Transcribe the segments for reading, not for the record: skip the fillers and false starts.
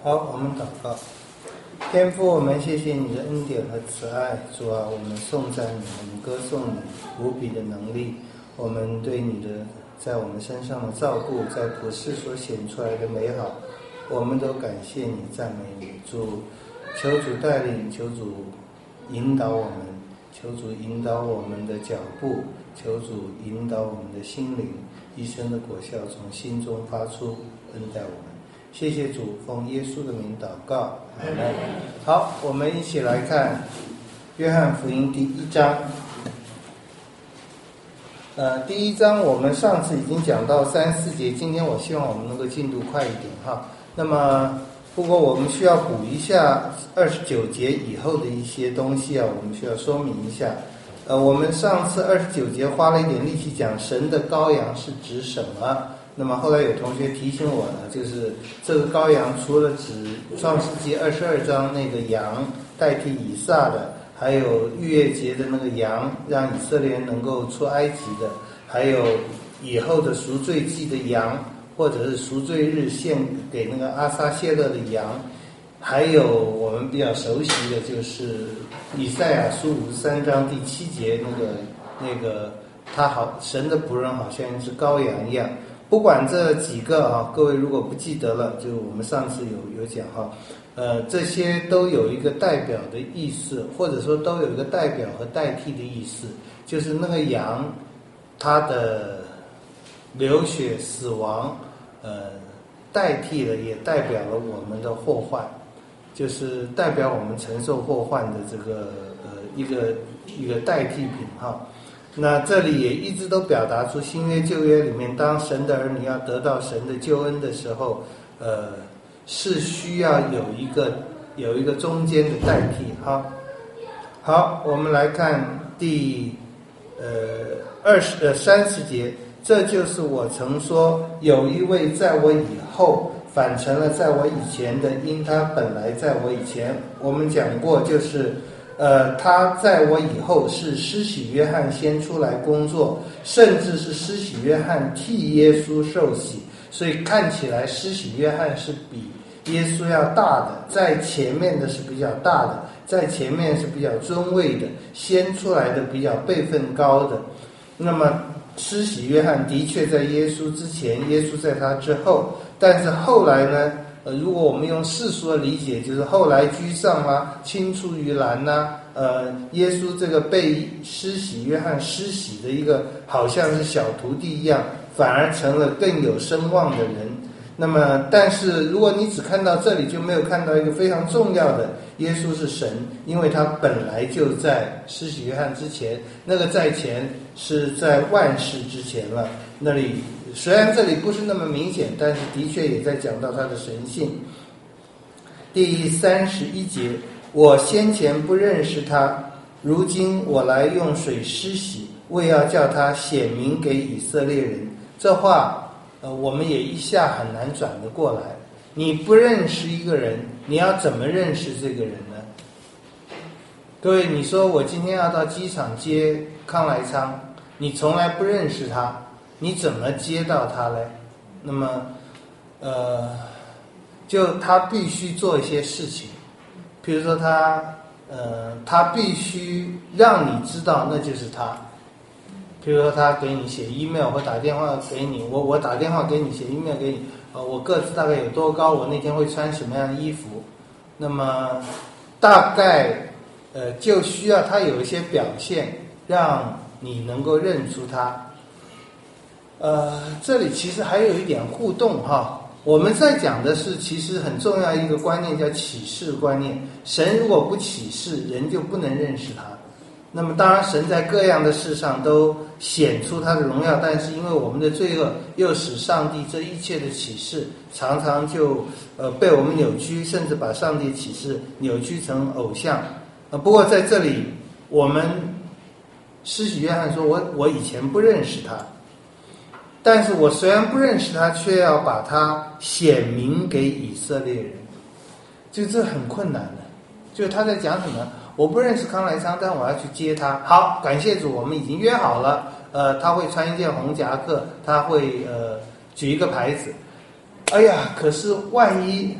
好，我们祷告。天父，我们谢谢你的恩典和慈爱，主啊，我们颂赞你，我们歌颂你无比的能力，我们对你的在我们身上的照顾，在普世所显出来的美好，我们都感谢你，赞美你。主，求主带领，求主引导我们，求主引导我们的脚步，求主引导我们的心灵，一生的果效从心中发出，恩待我们。谢谢主，奉耶稣的名祷告，阿们。好，我们一起来看约翰福音第1章。第1章我们上次已经讲到3、4节，今天我希望我们能够进度快一点哈。那么不过我们需要补一下29节以后的一些东西啊，我们需要说明一下。我们上次29节花了一点力气讲神的羔羊是指什么。那么后来有同学提醒我呢，就是这个羔羊除了指创世纪22章那个羊代替以撒的，还有逾越节的那个羊让以色列人能够出埃及的，还有以后的赎罪祭的羊，或者是赎罪日献给那个阿撒谢勒的羊，还有我们比较熟悉的就是以赛亚书53章第7节那个他好神的仆人好像一只羔羊一样。不管这几个啊，各位如果不记得了，就我们上次有讲哈，这些都有一个代表的意思，或者说都有一个代表和代替的意思，就是那个羊，它的流血死亡，代替了也代表了我们的祸患，就是代表我们承受祸患的这个一个代替品哈。那这里也一直都表达出新约旧约里面，当神的儿女要得到神的救恩的时候，是需要有一个中间的代替哈。好，我们来看第30节，这就是我曾说，有一位在我以后反成了在我以前的，因他本来在我以前。我们讲过，就是他在我以后是施洗约翰先出来工作，甚至是施洗约翰替耶稣受洗，所以看起来施洗约翰是比耶稣要大的，在前面的是比较大的，在前面是比较尊位的，先出来的比较辈分高的。那么施洗约翰的确在耶稣之前，耶稣在他之后，但是后来呢，如果我们用世俗的理解，就是后来居上啦，青出于蓝啦，耶稣这个被施洗约翰施洗的一个好像是小徒弟一样，反而成了更有声望的人。那么但是如果你只看到这里，就没有看到一个非常重要的，耶稣是神，因为他本来就在施洗约翰之前，那个在前是在万事之前了。那里虽然这里不是那么明显，但是的确也在讲到他的神性。第31节，我先前不认识他，如今我来用水施洗，为要叫他显明给以色列人。这话我们也一下很难转得过来。你不认识一个人，你要怎么认识这个人呢？各位，你说我今天要到机场接康来昌，你从来不认识他，你怎么接到他呢？那么就他必须做一些事情，比如说他必须让你知道那就是他。比如说他给你写 email 或打电话给你，我打电话给你，写 email 给你，我个子大概有多高，我那天会穿什么样的衣服，那么大概就需要他有一些表现，让你能够认出他。这里其实还有一点互动哈。我们在讲的是其实很重要一个观念，叫启示观念。神如果不启示，人就不能认识他。那么当然神在各样的事上都显出他的荣耀，但是因为我们的罪恶，又使上帝这一切的启示常常就被我们扭曲，甚至把上帝的启示扭曲成偶像。不过在这里，我们施洗约翰说，我以前不认识他，但是我虽然不认识他，却要把他显明给以色列人，就这很困难的。就他在讲什么？我不认识康来昌，但我要去接他。好，感谢主，我们已经约好了。他会穿一件红夹克，他会举一个牌子。哎呀，可是万一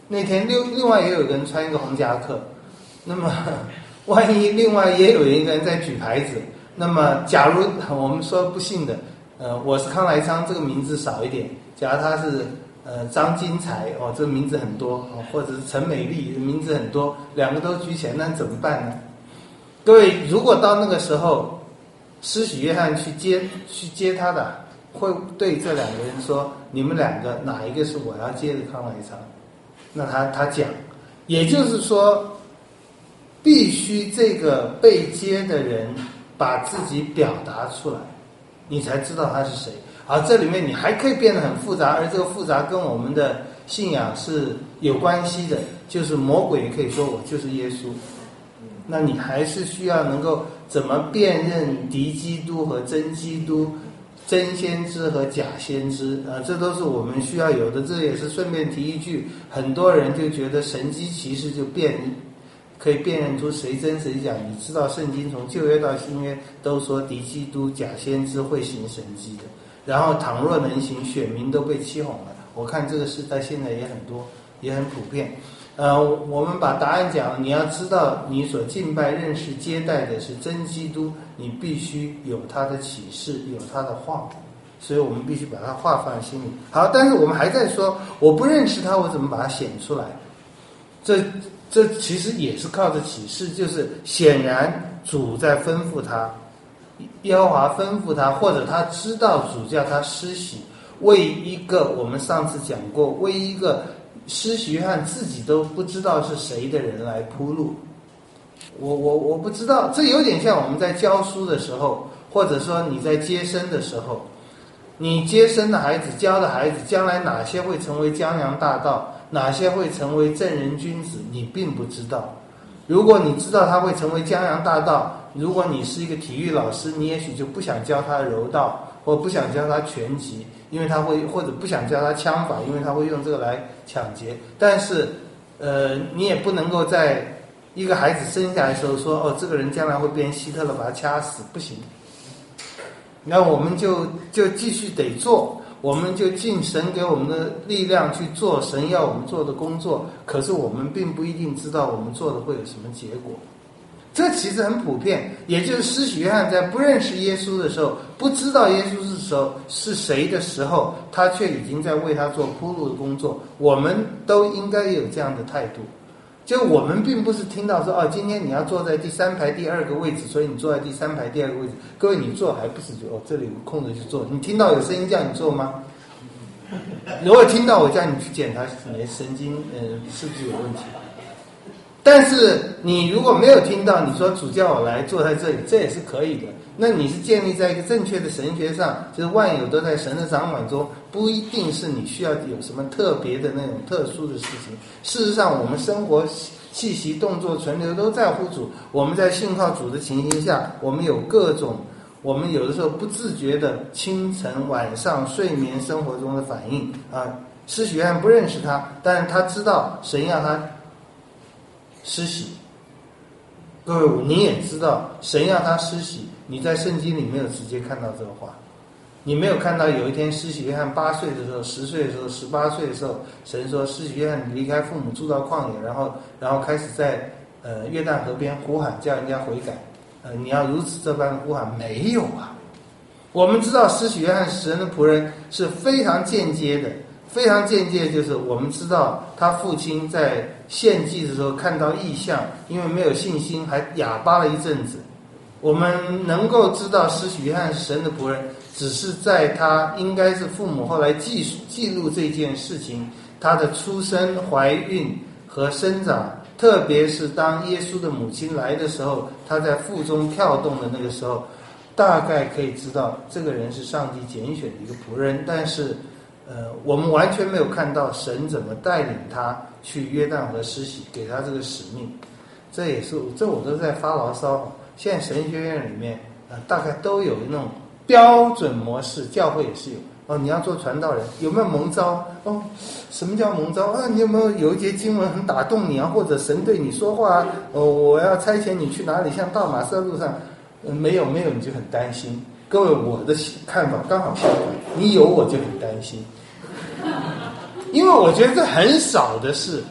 那天另外也有一个人穿一个红夹克，那么万一另外也有一个人在举牌子，那么假如我们说不幸的，我是康来昌，这个名字少一点，假如他是张金才哦，这个名字很多哦，或者是陈美丽名字很多，两个都举起来，那怎么办呢？各位，如果到那个时候，施洗约翰去接他的，会对这两个人说：“你们两个哪一个是我要接的康来昌？”那他讲，也就是说，必须这个被接的人把自己表达出来，你才知道他是谁。而这里面你还可以变得很复杂，而这个复杂跟我们的信仰是有关系的，就是魔鬼也可以说我就是耶稣。那你还是需要能够怎么辨认敌基督和真基督，真先知和假先知这都是我们需要有的。这也是顺便提一句，很多人就觉得神机骑士就可以辨认出谁真谁假。你知道圣经从旧约到新约都说敌基督假先知会行神迹的，然后倘若能行，选民都被欺哄了。我看这个时代现在也很多，也很普遍。我们把答案讲了，你要知道你所敬拜、认识、接待的是真基督，你必须有他的启示，有他的话，所以我们必须把他话放在心里。好，但是我们还在说，我不认识他，我怎么把他显出来？这其实也是靠着启示，就是显然主在吩咐他，耶和华吩咐他，或者他知道主叫他施洗，为一个我们上次讲过，为一个施洗约翰自己都不知道是谁的人来铺路。我不知道，这有点像我们在教书的时候，或者说你在接生的时候，你接生的孩子，教的孩子，将来哪些会成为江洋大盗，哪些会成为正人君子，你并不知道。如果你知道他会成为江洋大盗，如果你是一个体育老师，你也许就不想教他柔道，或不想教他拳击，因为他会，或者不想教他枪法，因为他会用这个来抢劫。但是你也不能够在一个孩子生下来的时候说，哦，这个人将来会变希特勒，把他掐死，不行。那我们就继续得做，我们就尽神给我们的力量去做神要我们做的工作，可是我们并不一定知道我们做的会有什么结果。这其实很普遍，也就是施洗约翰在不认识耶稣的时候，不知道耶稣是谁的时候，他却已经在为他做铺路的工作。我们都应该有这样的态度，就我们并不是听到说，哦，今天你要坐在第三排第二个位置，所以你坐在第三排第二个位置。各位，你坐还不是就这里有空着去坐？你听到有声音叫你坐吗？如果听到我叫你去检查你的神经是不是有问题？但是你如果没有听到，你说主叫我来坐在这里，这也是可以的。那你是建立在一个正确的神学上，就是万有都在神的掌管中，不一定是你需要有什么特别的那种特殊的事情。事实上，我们生活气息、动作、存留都在乎主。我们在信靠主的情形下，我们有各种，我们有的时候不自觉的清晨、晚上睡眠生活中的反应啊。施洗约翰不认识他，但是他知道神要他施洗。各位，你也知道神要他施洗，你在圣经里没有直接看到这个话，你没有看到有一天施洗约翰8岁的时候、10岁的时候、18岁的时候，神说施洗约翰离开父母住到旷野，然后开始在约旦河边呼喊，叫人家悔改。你要如此这般呼喊，没有啊。我们知道施洗约翰神的仆人是非常间接的，非常间接，就是我们知道他父亲在献祭的时候看到异象，因为没有信心还哑巴了一阵子。我们能够知道施洗约翰是神的仆人，只是在他应该是父母后来记录这件事情，他的出生、怀孕和生长，特别是当耶稣的母亲来的时候，他在腹中跳动的那个时候，大概可以知道这个人是上帝拣选的一个仆人。但是我们完全没有看到神怎么带领他去约旦河施洗，给他这个使命。这我都在发牢骚。现在神学院里面大概都有那种标准模式，教会也是有。哦，你要做传道人，有没有蒙召？哦，什么叫蒙召啊？你有没有一节经文很打动你啊？或者神对你说话啊？我要差遣你去哪里？像到马色路上，没有你就很担心。各位，我的看法刚好相反，你有我就很担心。 因为我觉得这很少的事。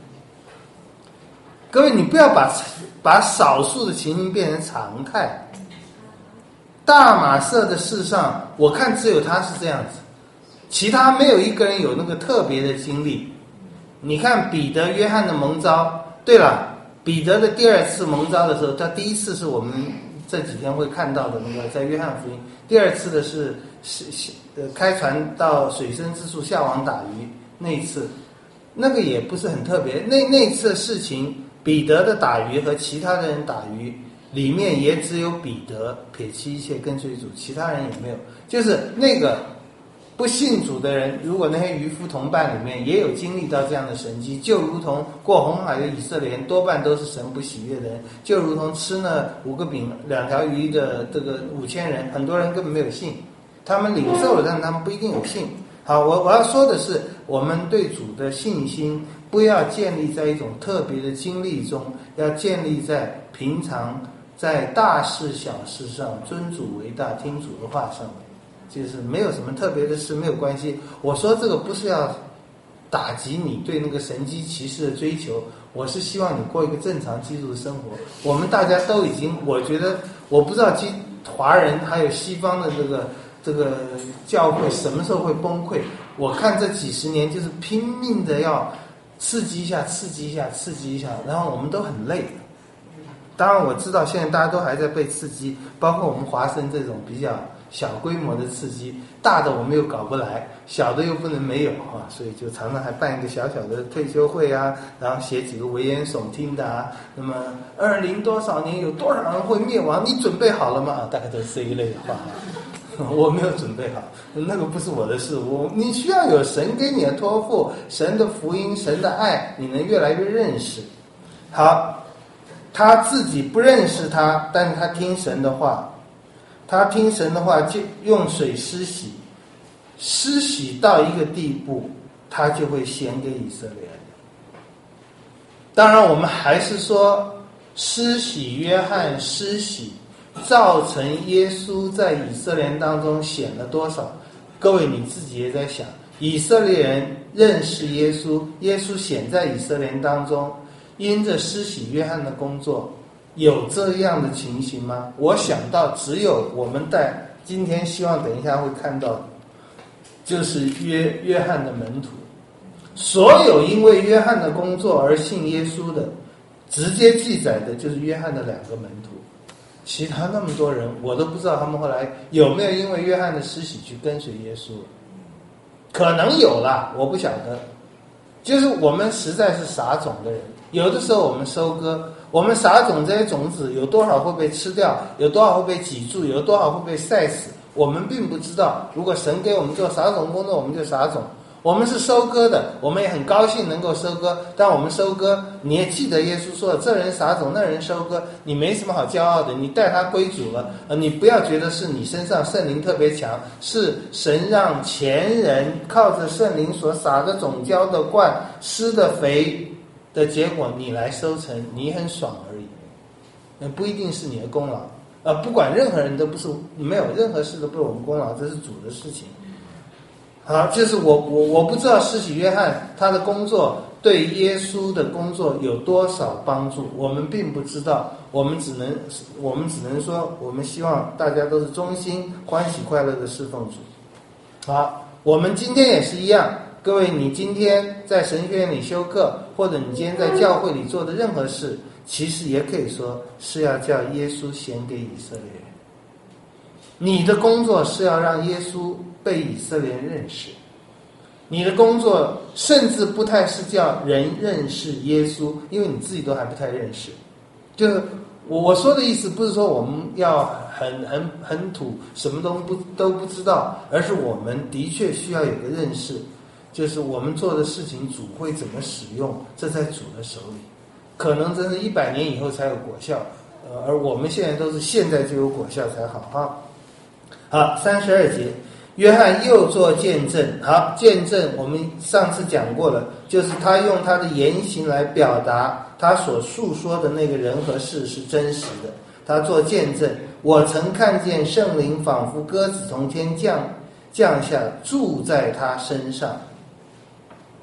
各位，你不要把少数的情形变成常态。大马色的世上，我看只有他是这样子，其他没有一个人有那个特别的经历。你看彼得、约翰的蒙召，对了，彼得的第二次蒙召的时候，他第一次是我们这几天会看到的那个在约翰福音，第二次的是开船到水深之处下网打鱼那一次，那个也不是很特别。那一次的事情，彼得的打鱼和其他的人打鱼里面也只有彼得撇弃一切跟随主，其他人也没有。就是那个不信主的人，如果那些渔夫同伴里面也有经历到这样的神迹，就如同过红海的以色列人多半都是神不喜悦的人，就如同吃那5个饼2条鱼的这个5000人，很多人根本没有信，他们领受了，但他们不一定有信。好，我要说的是，我们对主的信心不要建立在一种特别的经历中，要建立在平常在大事小事上尊主为大，听主的话上面。就是没有什么特别的事，没有关系。我说这个不是要打击你对那个神机骑士的追求，我是希望你过一个正常基督的生活。我们大家都已经，我觉得我不知道华人还有西方的这个教会什么时候会崩溃。我看这几十年就是拼命的要刺激一下，然后我们都很累。当然我知道现在大家都还在被刺激，包括我们华生这种比较小规模的刺激，大的我们又搞不来，小的又不能没有啊，所以就常常还办一个小小的退休会啊，然后写几个危言耸听的啊。那么20多少年有多少人会灭亡？你准备好了吗？大概都是这一类的话。我没有准备好，那个不是我的事。你需要有神给你的托付，神的福音，神的爱，你能越来越认识。好，他自己不认识他，但是他听神的话。他听神的话，就用水施洗，施洗到一个地步，他就会显给以色列人。当然，我们还是说，施洗约翰施洗造成耶稣在以色列人当中显了多少？各位你自己也在想，以色列人认识耶稣，耶稣显在以色列人当中，因着施洗约翰的工作。有这样的情形吗？我想到只有我们在今天希望等一下会看到，就是约翰的门徒，所有因为约翰的工作而信耶稣的，直接记载的就是约翰的2个门徒，其他那么多人我都不知道他们后来有没有因为约翰的施洗去跟随耶稣，可能有啦，我不晓得。就是我们实在是撒种的人，有的时候我们收割，我们撒种这些种子有多少会被吃掉，有多少会被挤住，有多少会被晒死，我们并不知道。如果神给我们做撒种工作，我们就撒种。我们是收割的，我们也很高兴能够收割。但我们收割，你也记得耶稣说的，这人撒种，那人收割，你没什么好骄傲的，你带他归主了。你不要觉得是你身上圣灵特别强，是神让前人靠着圣灵所撒的种浇的灌施的肥的结果，你来收成，你很爽而已。不一定是你的功劳。不管任何人都不是，没有任何事都不是我们功劳，这是主的事情。好，就是我不知道施洗约翰他的工作对耶稣的工作有多少帮助，我们并不知道，我们只能说，我们希望大家都是忠心、欢喜、快乐的侍奉主。好，我们今天也是一样，各位，你今天在神学院里修课，或者你今天在教会里做的任何事，其实也可以说是要叫耶稣显给以色列人。你的工作是要让耶稣被以色列人认识，你的工作甚至不太是叫人认识耶稣，因为你自己都还不太认识。就是我说的意思，不是说我们要很土，什么都不知道，而是我们的确需要有个认识，就是我们做的事情主会怎么使用，这在主的手里，可能真是100年以后才有果效，而我们现在都是现在就有果效才好哈。好，32节，约翰又做见证。好，见证我们上次讲过了，就是他用他的言行来表达他所述说的那个人和事是真实的。他做见证，我曾看见圣灵仿佛鸽子从天降下，住在他身上。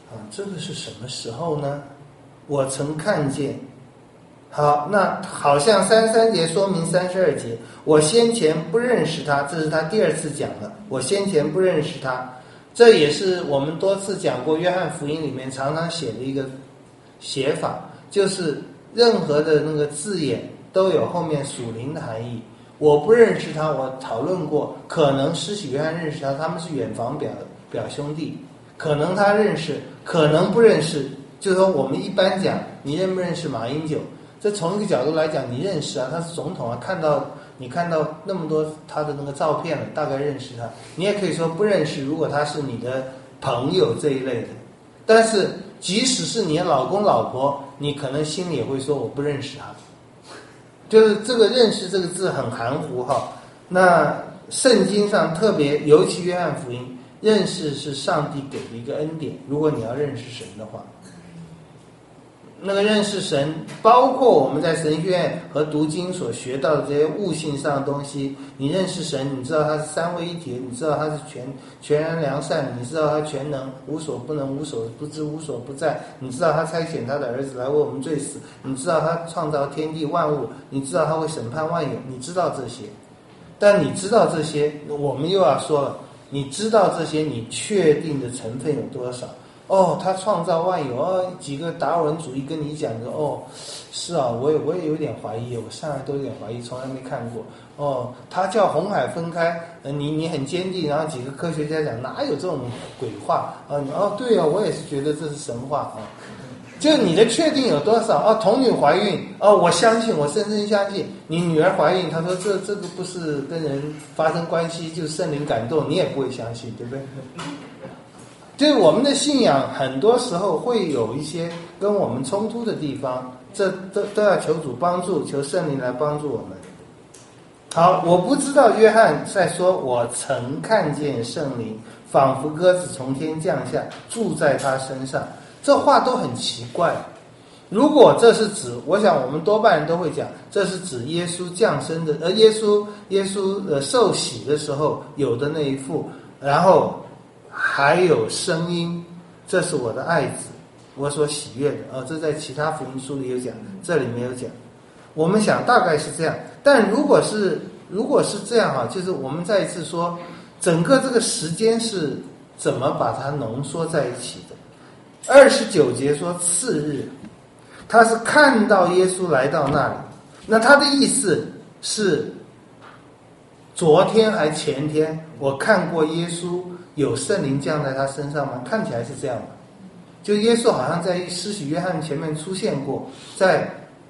这个是什么时候呢？我曾看见。好，那好像33节说明32节，我先前不认识他，这是他第二次讲了，我先前不认识他。这也是我们多次讲过约翰福音里面常常写的一个写法，就是任何的那个字眼都有后面属灵的含义。我不认识他，我讨论过，可能施洗约翰认识他，他们是远房表兄弟，可能他认识，可能不认识。就是说我们一般讲你认不认识马英九，这从一个角度来讲你认识啊，他是总统啊，你看到那么多他的那个照片了，大概认识他。你也可以说不认识，如果他是你的朋友这一类的。但是即使是你的老公老婆，你可能心里也会说我不认识他。就是这个认识这个字很含糊哈。那圣经上特别，尤其约翰福音，认识是上帝给的一个恩典。如果你要认识神的话，那个认识神，包括我们在神学院和读经所学到的这些悟性上的东西。你认识神，你知道他是三位一体，你知道他是全然良善，你知道他全能，无所不能，无所不知，无所不在。你知道他差遣他的儿子来为我们罪死，你知道他创造天地万物，你知道他会审判万有，你知道这些。但你知道这些，我们又要说了，你知道这些，你确定的成分有多少？他创造万有，几个达尔文主义跟你讲的，是啊，我也有点怀疑，我上来都有点怀疑，从来没看过。他叫红海分开，你很坚定，然后几个科学家讲哪有这种鬼话对啊，我也是觉得这是神话啊。就你的确定有多少？童女怀孕，我相信，我深深相信。你女儿怀孕，他说这个不是跟人发生关系，就是圣灵感动，你也不会相信，对不对？就是我们的信仰很多时候会有一些跟我们冲突的地方，这都要求主帮助，求圣灵来帮助我们。好，我不知道约翰在说我曾看见圣灵仿佛鸽子从天降下，住在他身上，这话都很奇怪。如果这是指，我想我们多半人都会讲，这是指耶稣降生的，耶稣受洗的时候有的那一副，然后还有声音，这是我的爱子，我所喜悦的。这在其他福音书里有讲，这里没有讲。我们想大概是这样，但如果是这样就是我们再一次说，整个这个时间是怎么把它浓缩在一起的。29节说次日，他是看到耶稣来到那里，那他的意思是昨天还前天我看过耶稣有圣灵降在他身上吗？看起来是这样的，就耶稣好像在施洗约翰前面出现过，在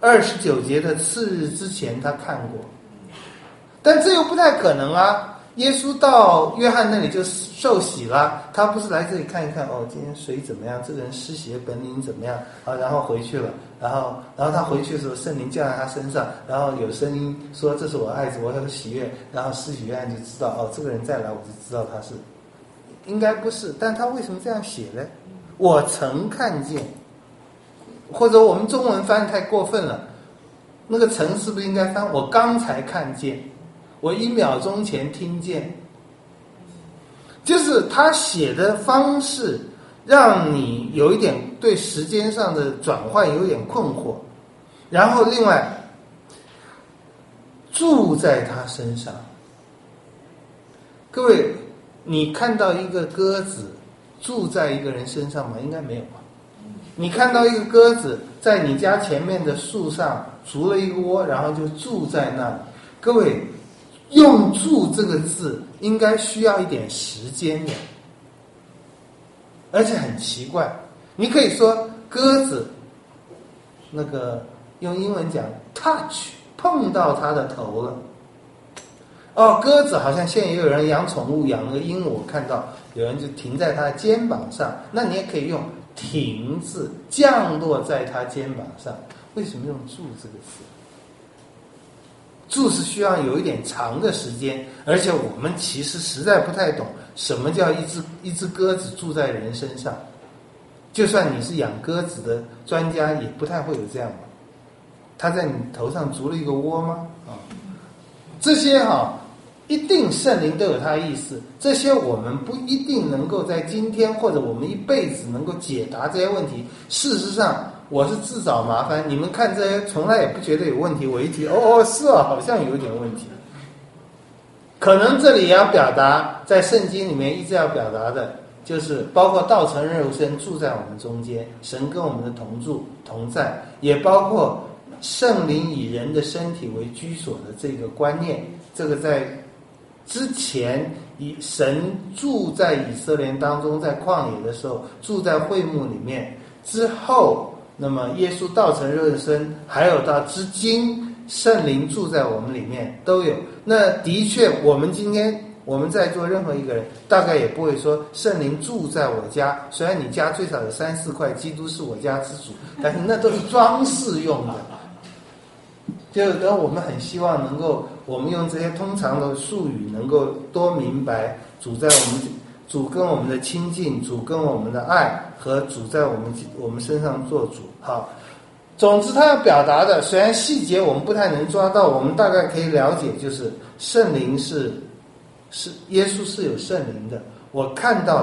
29节的次日之前他看过，但这又不太可能啊。耶稣到约翰那里就受洗了，他不是来这里看一看今天水怎么样，这个人施洗的本领怎么样然后回去了，然后他回去的时候圣灵降在他身上，然后有声音说这是我爱子，我很喜悦，然后施洗约翰就知道这个人再来我就知道他是，应该不是。但他为什么这样写呢？我曾看见，或者我们中文翻太过分了，那个曾是不是应该翻我刚才看见，我1秒钟前听见。就是他写的方式让你有一点对时间上的转换有点困惑。然后另外住在他身上，各位你看到一个鸽子住在一个人身上吗？应该没有吧。你看到一个鸽子在你家前面的树上筑了一个窝，然后就住在那里。各位用住这个字应该需要一点时间的，而且很奇怪。你可以说鸽子那个用英文讲 touch 碰到它的头了。鸽子好像现在也有人养宠物，养了个鹦鹉，我看到有人就停在它的肩膀上，那你也可以用停字，降落在它肩膀上。为什么用住这个词？住是需要有一点长的时间，而且我们其实实在不太懂什么叫一只鸽子住在人身上。就算你是养鸽子的专家，也不太会有这样吧？他在你头上筑了一个窝吗？这些一定圣灵都有它的意思，这些我们不一定能够在今天或者我们一辈子能够解答这些问题。事实上我是自找麻烦，你们看这些从来也不觉得有问题，我一提是啊，好像有点问题。可能这里也要表达，在圣经里面一直要表达的就是包括道成肉身住在我们中间，神跟我们的同住同在，也包括圣灵以人的身体为居所的这个观念。这个在之前神住在以色列当中，在旷野的时候住在会幕里面，之后那么耶稣道成肉身，还有到至今圣灵住在我们里面都有。那的确我们今天我们在座任何一个人大概也不会说圣灵住在我家，虽然你家最少有3-4块基督是我家之主，但是那都是装饰用的。就是我们很希望能够我们用这些通常的术语能够多明白主跟我们的亲近，主跟我们的爱，和主在我们身上做主。好，总之他要表达的虽然细节我们不太能抓到，我们大概可以了解，就是圣灵是耶稣是有圣灵的，我看到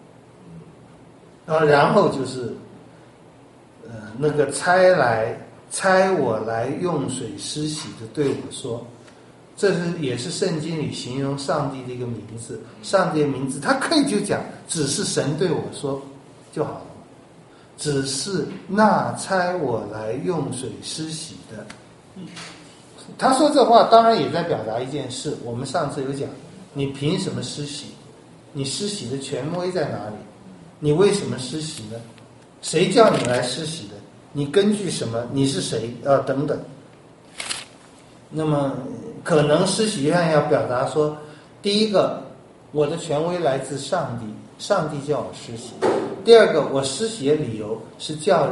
他，然后就是那个差我来用水施洗的对我说，这也是圣经里形容上帝的一个名字。上帝的名字他可以就讲只是神对我说就好了，只是那差我来用水施洗的。他说这话当然也在表达一件事，我们上次有讲，你凭什么施洗？你施洗的权威在哪里？你为什么施洗呢？谁叫你来施洗的？你根据什么？你是谁？等等。那么可能施洗约翰要表达说，第一个，我的权威来自上帝，上帝叫我施洗；第二个，我施洗的理由是叫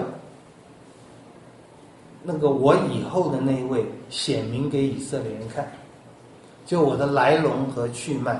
那个我以后的那一位显明给以色列人看，就我的来龙和去脉。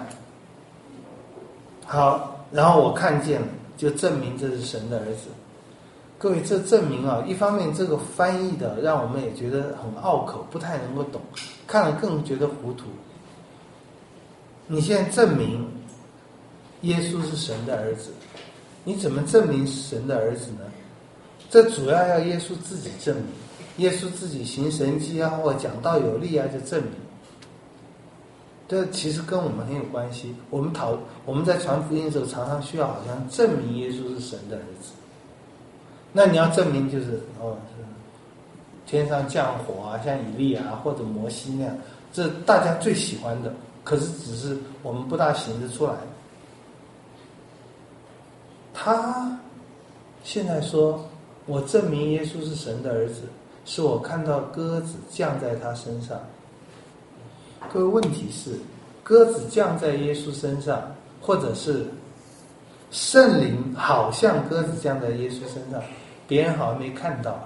好，然后我看见了，就证明这是神的儿子。各位，这证明一方面这个翻译的让我们也觉得很拗口，不太能够懂，看了更觉得糊涂。你现在证明耶稣是神的儿子，你怎么证明神的儿子呢？这主要耶稣自己证明，耶稣自己行神迹啊，或讲道有力啊，就证明。这其实跟我们很有关系。我们在传福音的时候，常常需要好像证明耶稣是神的儿子。那你要证明就是天上降火啊，像以利亚或者摩西那样，这大家最喜欢的，可是只是我们不大行得出来。他现在说，我证明耶稣是神的儿子，是我看到鸽子降在他身上。各位，问题是鸽子降在耶稣身上，或者是圣灵好像鸽子降在耶稣身上，别人好像没看到。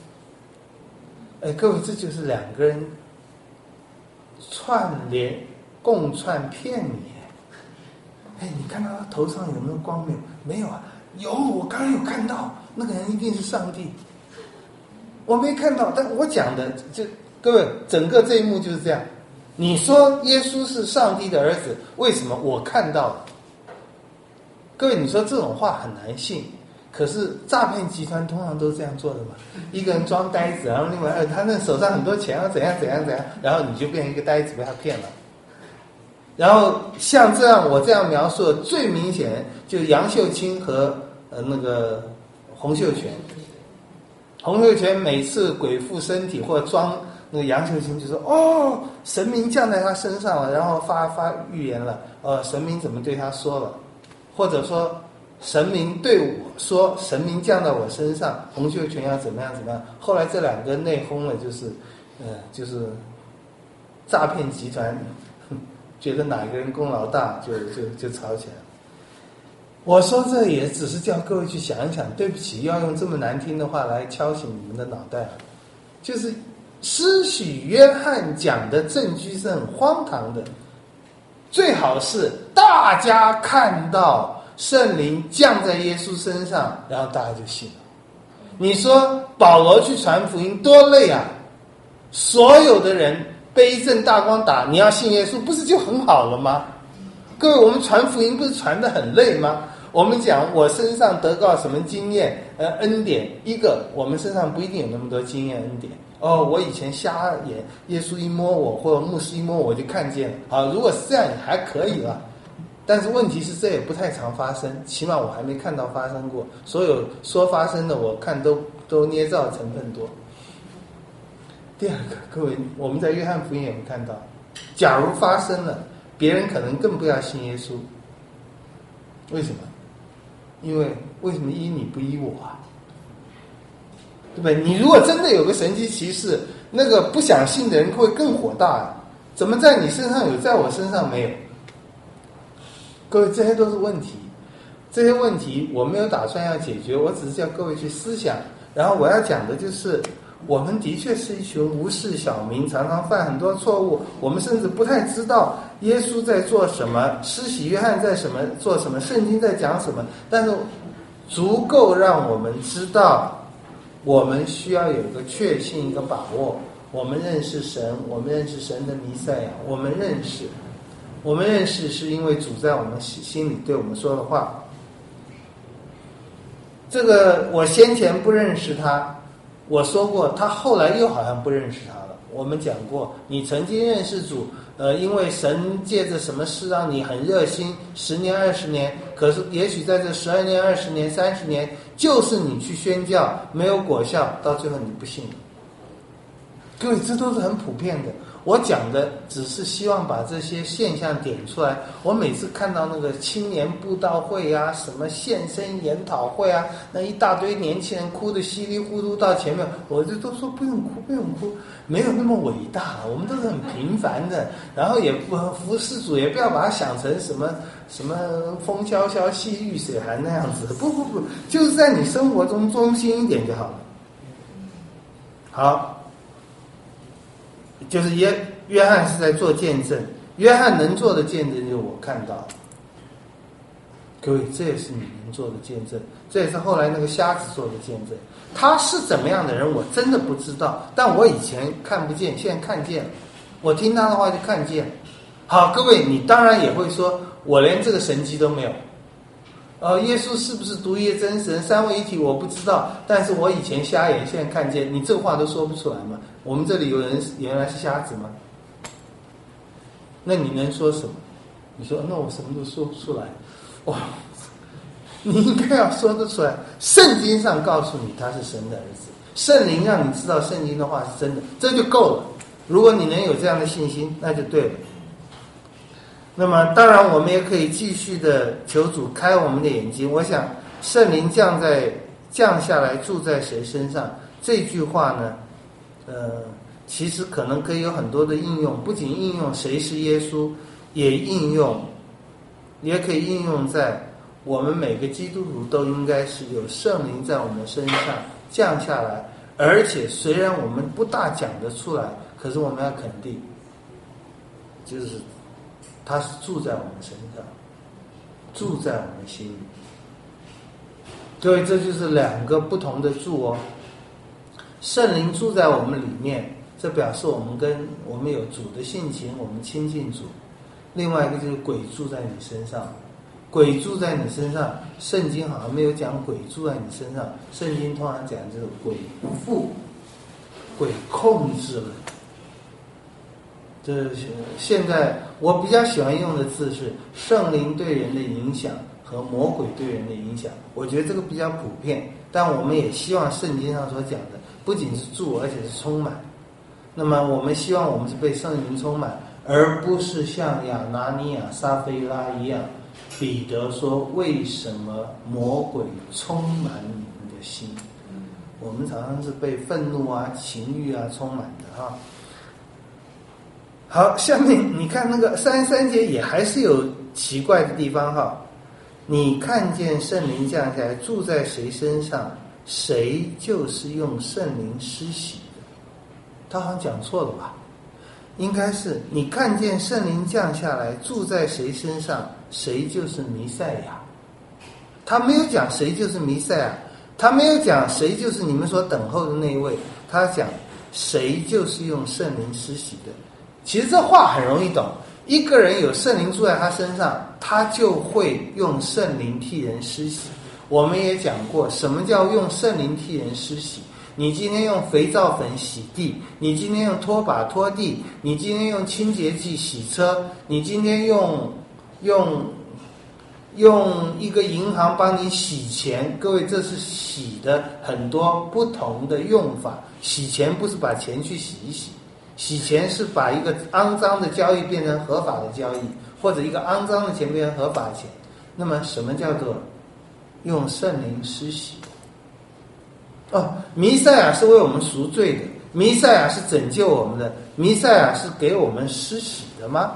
各位，这就是两个人串联共串骗你。你看到他头上有没有光？没有啊。有，我刚刚有看到，那个人一定是上帝。我没看到，但我讲的就各位，整个这一幕就是这样。你说耶稣是上帝的儿子，为什么我看到了？各位，你说这种话很难信，可是诈骗集团通常都这样做的嘛。一个人装呆子，然后另外他那手上很多钱，怎样，然后你就变成一个呆子被他骗了。然后像这样我这样描述的最明显，就杨秀清和那个洪秀全。洪秀全每次鬼附身体或装那个杨秀清就说神明降在他身上了，然后发预言了，神明怎么对他说了，或者说神明对我说神明降到我身上，洪秀全要怎么样。后来这两个内讧了，就是诈骗集团觉得哪个人功劳大就吵起来了。我说这也只是叫各位去想一想，对不起，要用这么难听的话来敲醒你们的脑袋。就是施洗约翰讲的证据是很荒唐的，最好是大家看到圣灵降在耶稣身上，然后大家就信了。你说保罗去传福音多累啊，所有的人被一阵大光打，你要信耶稣，不是就很好了吗？各位，我们传福音不是传得很累吗？我们讲我身上得到什么经验恩典，一个我们身上不一定有那么多经验恩典。我以前瞎眼，耶稣一摸我，或者牧师一摸我就看见了。好，如果是这样也还可以了。但是问题是这也不太常发生，起码我还没看到发生过。所有说发生的，我看都捏造成分多。第二个，各位，我们在约翰福音也会看到，假如发生了，别人可能更不要信耶稣。为什么？因为为什么依你不依我啊？对不对？你如果真的有个神迹奇事，那个不想信的人会更火大啊！怎么在你身上有，在我身上没有？各位，这些都是问题。这些问题我没有打算要解决，我只是叫各位去思想。然后我要讲的就是，我们的确是一群无事小民，常常犯很多错误。我们甚至不太知道耶稣在做什么，施洗约翰在做什么，圣经在讲什么。但是足够让我们知道，我们需要有一个确信，一个把握。我们认识神，我们认识神的弥赛亚，我们认识是因为主在我们心里对我们说的话。这个我先前不认识他，我说过，他后来又好像不认识他了。我们讲过，你曾经认识主，因为神借着什么事让你很热心，10年20年，可是也许在这12年20年30年，就是你去宣教没有果效，到最后你不信了。各位，这都是很普遍的。我讲的只是希望把这些现象点出来。我每次看到那个青年布道会啊，什么现身研讨会啊，那一大堆年轻人哭得稀里糊涂到前面，我就都说不用哭，不用哭，没有那么伟大，我们都是很平凡的。然后也不服侍主，也不要把它想成什么风萧萧兮易水寒那样子。不，就是在你生活中忠心一点就好了。好。就是约翰是在做见证，约翰能做的见证就是我看到。各位，这也是你能做的见证，这也是后来那个瞎子做的见证。他是怎么样的人，我真的不知道，但我以前看不见，现在看见了。我听他的话就看见了。好，各位，你当然也会说，我连这个神迹都没有。耶稣是不是独一的真神，三位一体我不知道，但是我以前瞎眼，现在看见。你这话都说不出来吗？我们这里有人原来是瞎子吗？那你能说什么？你说那我什么都说不出来。哇，你应该要说得出来。圣经上告诉你他是神的儿子，圣灵让你知道圣经的话是真的，这就够了。如果你能有这样的信心，那就对了。那么当然我们也可以继续的求主开我们的眼睛。我想圣灵降下来住在谁身上，这句话呢其实可能可以有很多的应用，不仅应用谁是耶稣，也可以应用在我们每个基督徒都应该是有圣灵在我们身上降下来，而且虽然我们不大讲得出来，可是我们要肯定，就是他是住在我们身上，住在我们心里。各位，这就是两个不同的住哦。圣灵住在我们里面，这表示我们有主的性情，我们亲近主。另外一个就是鬼住在你身上，鬼住在你身上，圣经好像没有讲鬼住在你身上，圣经通常讲就是鬼附，鬼控制了。这现在我比较喜欢用的字是圣灵对人的影响和魔鬼对人的影响，我觉得这个比较普遍，但我们也希望圣经上所讲的不仅是住，而且是充满。那么我们希望我们是被圣灵充满，而不是像亚拿尼亚、撒非拉一样，彼得说为什么魔鬼充满你们的心？我们常常是被愤怒啊、情欲啊充满的哈。好，下面你看那个33节也还是有奇怪的地方哈。你看见圣灵降下来住在谁身上，谁就是用圣灵施洗的。他好像讲错了吧？应该是你看见圣灵降下来住在谁身上，谁就是弥赛亚。他没有讲谁就是弥赛亚，他没有讲谁就是你们所等候的那一位，他讲谁就是用圣灵施洗的。 其实这话很容易懂，一个人有圣灵住在他身上，他就会用圣灵替人施洗。我们也讲过，什么叫用圣灵替人施洗？你今天用肥皂粉洗地，你今天用拖把拖地，你今天用清洁剂洗车，你今天用一个银行帮你洗钱，各位，这是洗的很多不同的用法。洗钱不是把钱去洗一洗，洗钱是把一个肮脏的交易变成合法的交易，或者一个肮脏的钱变成合法钱。那么什么叫做用圣灵施洗？弥赛亚是为我们赎罪的，弥赛亚是拯救我们的，弥赛亚是给我们施洗的吗？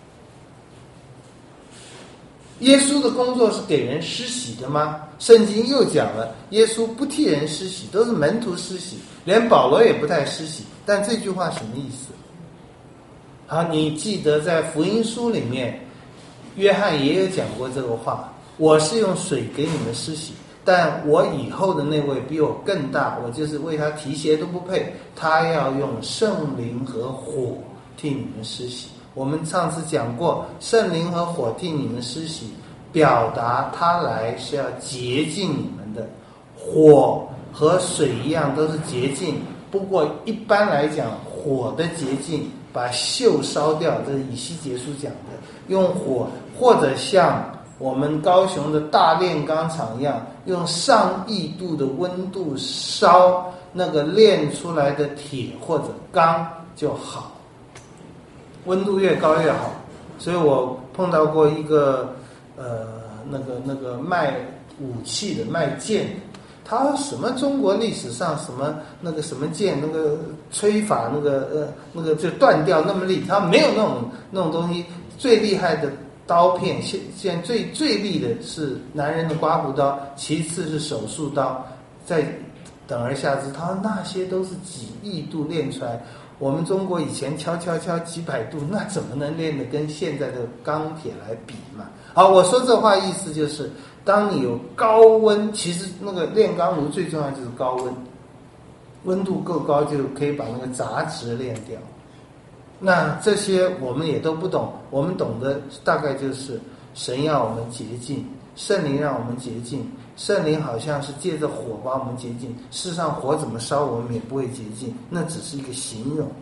耶稣的工作是给人施洗的吗？圣经又讲了，耶稣不替人施洗，都是门徒施洗，连保罗也不太施洗。但这句话什么意思？好，你记得在福音书里面，约翰也有讲过这个话，我是用水给你们施洗，但我以后的那位比我更大，我就是为他提鞋都不配，他要用圣灵和火替你们施洗。我们上次讲过，圣灵和火替你们施洗，表达他来是要洁净你们的。火和水一样都是洁净，不过一般来讲，火的洁净把锈烧掉，这是以西结书讲的，用火，或者像我们高雄的大炼钢厂一样，用上亿度的温度烧那个炼出来的铁或者钢就好，温度越高越好。所以我碰到过一个那个卖武器的，卖剑的，他什么中国历史上什么那个什么剑，那个吹法那个就断掉那么厉害，他没有那种东西。最厉害的刀片，现在最厉的是男人的刮胡刀，其次是手术刀，再等而下之。他说那些都是几亿度炼出来，我们中国以前敲几百度，那怎么能练得跟现在的钢铁来比嘛？好，我说这话意思就是，当你有高温，其实那个炼钢炉最重要就是高温，温度够高就可以把那个杂质炼掉。那这些我们也都不懂，我们懂得大概就是神要我们洁净，圣灵让我们洁净，圣灵好像是借着火把我们洁净，事实上火怎么烧我们也不会洁净，那只是一个形容。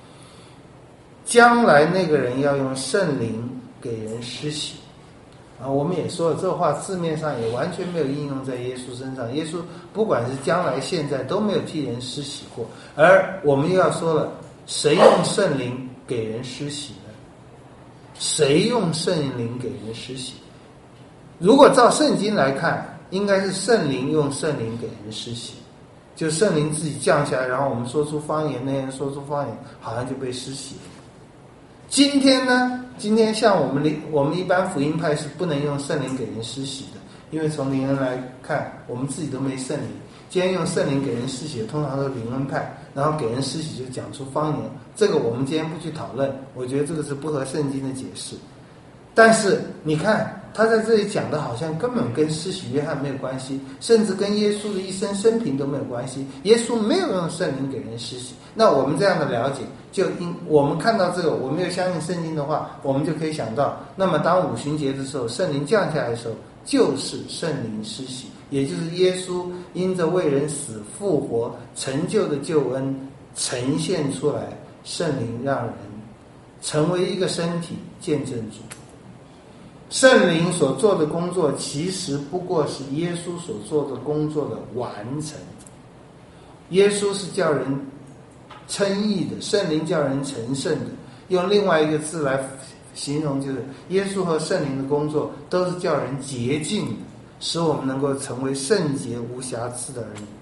将来那个人要用圣灵给人施洗我们也说了，这话字面上也完全没有应用在耶稣身上，耶稣不管是将来现在都没有替人施洗过。而我们又要说了，谁用圣灵给人施洗呢？谁用圣灵给人施洗？如果照圣经来看，应该是圣灵用圣灵给人施洗，就圣灵自己降下来，然后我们说出方言，那人说出方言，好像就被施洗了。今天呢？今天像我们一般福音派是不能用圣灵给人施洗的，因为从灵恩来看，我们自己都没圣灵。今天用圣灵给人施洗的，通常都是灵恩派，然后给人施洗就讲出方言。这个我们今天不去讨论，我觉得这个是不合圣经的解释。但是你看，他在这里讲的好像根本跟施洗约翰没有关系，甚至跟耶稣的一生生平都没有关系。耶稣没有用圣灵给人施洗。那我们这样的了解，我们看到这个，我们又相信圣经的话，我们就可以想到，那么当五旬节的时候，圣灵降下来的时候，就是圣灵施洗，也就是耶稣因着为人死复活成就的救恩呈现出来，圣灵让人成为一个身体见证主。圣灵所做的工作其实不过是耶稣所做的工作的完成。耶稣是叫人称义的，圣灵叫人成圣的。用另外一个字来形容，就是耶稣和圣灵的工作都是叫人洁净的，使我们能够成为圣洁无瑕疵的儿女。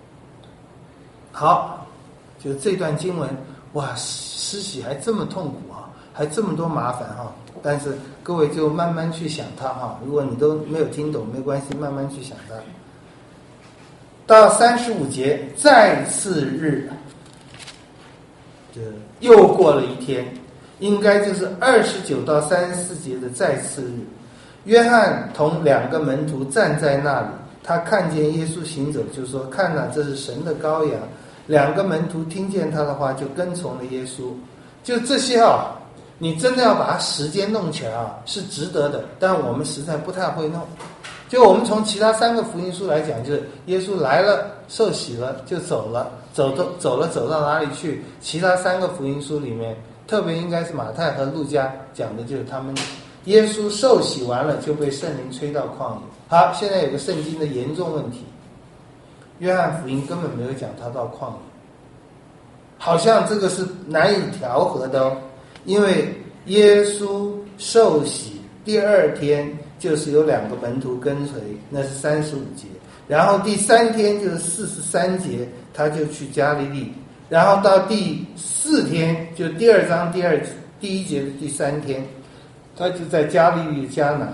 好，就这段经文，哇，施洗还这么痛苦还这么多麻烦但是各位就慢慢去想它如果你都没有听懂没关系，慢慢去想它。到35节，再次日，就又过了一天，应该就是29到34节的再次日。约翰同2个门徒站在那里，他看见耶稣行走，就说：“看哪，这是神的羔羊。”2个门徒听见他的话，就跟从了耶稣。 就这些你真的要把它时间弄起来是值得的，但我们实在不太会弄。就我们从其他3个福音书来讲，就是耶稣来了，受洗了就走了，走到哪里去？其他3个福音书里面，特别应该是马太和路加讲的就是他们耶稣受洗完了就被圣灵吹到旷野。好，现在有个圣经的严重问题，约翰福音根本没有讲他到旷野，好像这个是难以调和的因为耶稣受洗第2天就是有2个门徒跟随，那是35节，然后第3天就是43节，他就去加利利，然后到第4天就第2章第1节的第3天，他就在加利利迦拿，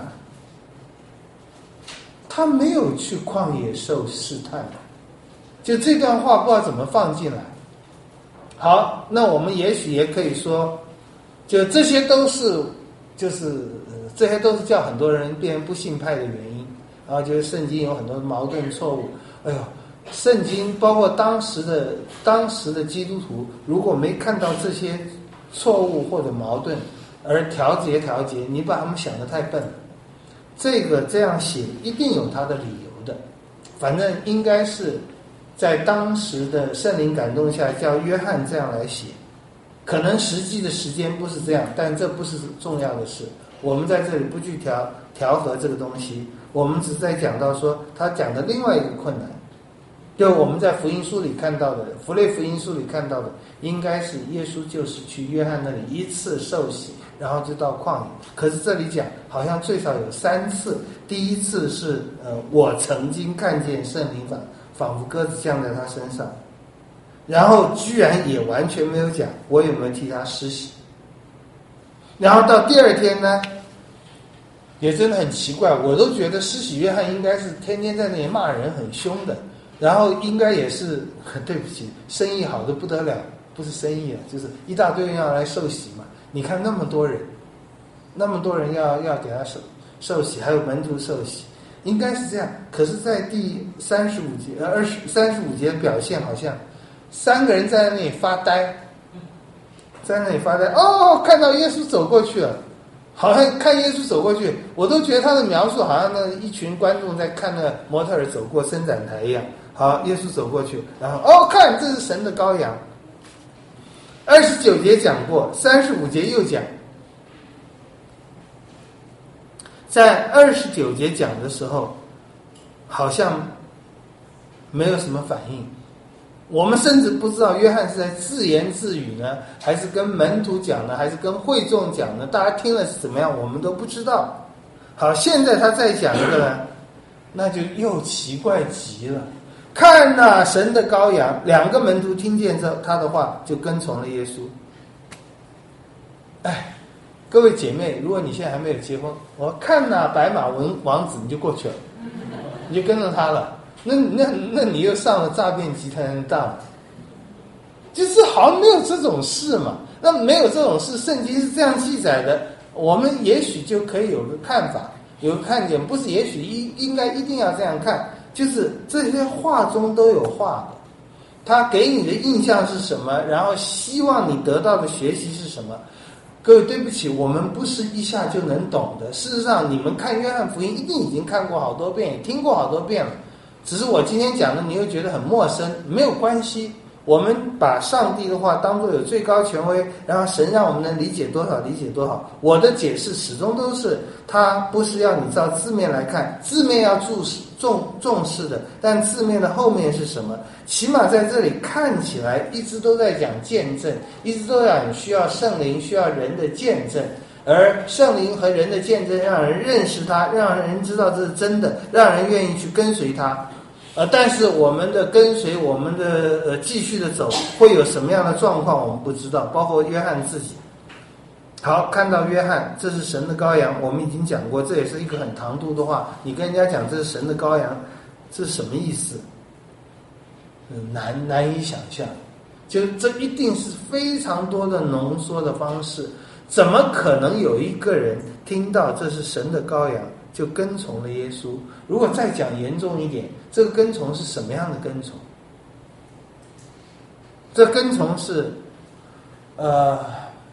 他没有去旷野受试探，就这段话不知道怎么放进来。好，那我们也许也可以说，就这些都是叫很多人变成不信派的原因，然后就是圣经有很多矛盾错误。圣经包括当时的基督徒，如果没看到这些错误或者矛盾而调节，你把他们想得太笨了。这样写一定有他的理由的，反正应该是在当时的圣灵感动下叫约翰这样来写，可能实际的时间不是这样，但这不是重要的事。我们在这里不去调和这个东西，我们只是在讲到说他讲的另外一个困难，就我们在福音书里看到的，福类福音书里看到的，应该是耶稣就是去约翰那里一次受洗，然后就到旷野。可是这里讲好像最少有3次，第一次是我曾经看见圣灵仿佛鸽子降在他身上，然后居然也完全没有讲我有没有替他施洗。然后到第2天呢，也真的很奇怪，我都觉得施洗约翰应该是天天在那里骂人很凶的，然后应该也是对不起，生意好的不得了，不是生意就是一大堆人要来受洗嘛。你看那么多人要给他受洗，还有门徒受洗，应该是这样。可是在第35节的表现，好像3个人在那里发呆，看到耶稣走过去了，好像看耶稣走过去，我都觉得他的描述好像那一群观众在看那模特儿走过伸展台一样。好，耶稣走过去，然后看这是神的羔羊。29节讲过，35节又讲。在29节讲的时候，好像没有什么反应。我们甚至不知道约翰是在自言自语呢，还是跟门徒讲呢，还是跟会众讲呢？大家听了是怎么样，我们都不知道。好，现在他再讲一个呢，那就又奇怪极了。看哪，神的羔羊！2个门徒听见他的话，就跟从了耶稣。各位姐妹，如果你现在还没有结婚，我看哪，白马王子，你就过去了，你就跟着他了。那你又上了诈骗集团的当了，就是好像没有这种事嘛。那没有这种事，圣经是这样记载的，我们也许就可以有个看法，有个看见，不是也许应该一定要这样看，就是这些话中都有话的，他给你的印象是什么，然后希望你得到的学习是什么。各位对不起，我们不是一下就能懂的。事实上你们看约翰福音一定已经看过好多遍，也听过好多遍了，只是我今天讲的你又觉得很陌生，没有关系。我们把上帝的话当作有最高权威，然后神让我们能理解多少理解多少。我的解释始终都是，他不是要你照字面来看，字面要重视的，但字面的后面是什么？起码在这里看起来一直都在讲见证，一直都讲需要圣灵，需要人的见证，而圣灵和人的见证让人认识他，让人知道这是真的，让人愿意去跟随他。但是我们的跟随，我们的继续的走，会有什么样的状况我们不知道，包括约翰自己。好，看到约翰，这是神的羔羊，我们已经讲过，这也是一个很唐突的话。你跟人家讲这是神的羔羊，这是什么意思？难以想象，就这一定是非常多的浓缩的方式，怎么可能有一个人听到这是神的羔羊就跟从了耶稣？如果再讲严重一点，这个跟从是什么样的跟从？这跟从是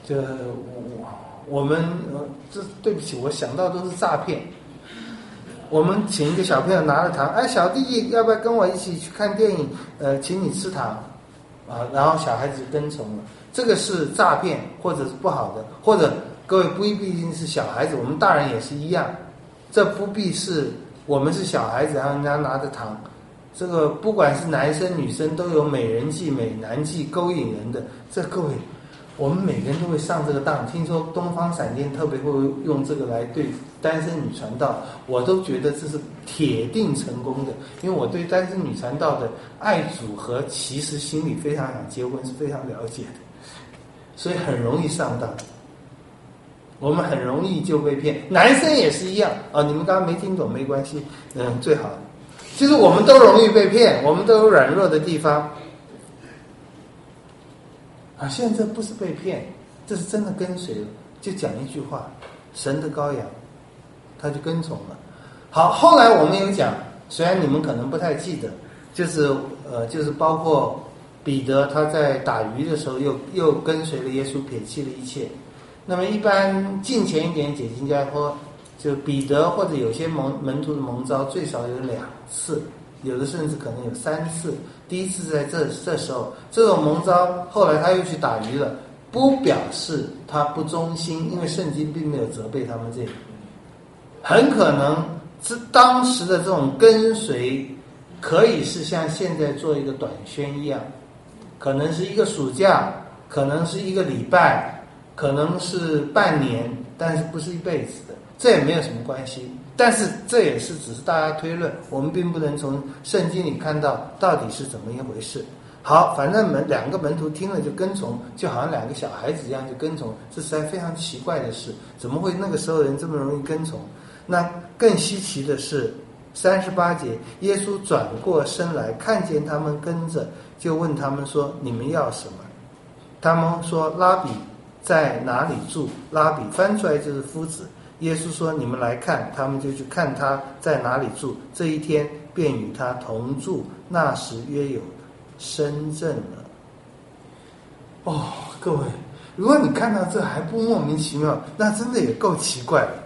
就我们这对不起，我想到都是诈骗。我们请一个小朋友拿了糖，哎，小弟弟要不要跟我一起去看电影？请你吃糖啊，然后小孩子跟从了。这个是诈骗，或者是不好的，或者各位不必定是小孩子，我们大人也是一样。这不必是我们是小孩子，然后人家拿着糖，这个不管是男生女生都有美人计、美男计勾引人的。这各位，我们每个人都会上这个当。听说东方闪电特别会用这个来对单身女传道，我都觉得这是铁定成功的，因为我对单身女传道的爱主和其实心里非常想结婚是非常了解的，所以很容易上当。我们很容易就被骗，男生也是一样啊。你们刚刚没听懂没关系，最好。其实我们都容易被骗，我们都有软弱的地方啊。现在这不是被骗，这是真的跟随了。就讲一句话，神的羔羊，他就跟从了。好，后来我们有讲，虽然你们可能不太记得，就是包括彼得他在打鱼的时候又跟随了耶稣，撇弃了一切。那么一般近前一点解经家说，就彼得或者有些门徒的蒙召最少有2次，有的甚至可能有3次。第一次在这时候，这种蒙召后来他又去打鱼了，不表示他不忠心，因为圣经并没有责备他们这个。很可能是当时的这种跟随可以是像现在做一个短宣一样，可能是一个暑假，可能是1个礼拜，可能是半年，但是不是一辈子的，这也没有什么关系。但是这也是只是大家推论，我们并不能从圣经里看到到底是怎么一回事。好，反正2个门徒听了就跟从，就好像2个小孩子一样就跟从，这实在非常奇怪的事，怎么会那个时候人这么容易跟从？那更稀奇的是38节，耶稣转过身来，看见他们跟着，就问他们说：“你们要什么？”他们说：“拉比在哪里住？”拉比翻出来就是夫子。耶稣说：“你们来看。”他们就去看他在哪里住。这一天便与他同住，那时约有深圳了。哦，各位，如果你看到这还不莫名其妙，那真的也够奇怪了。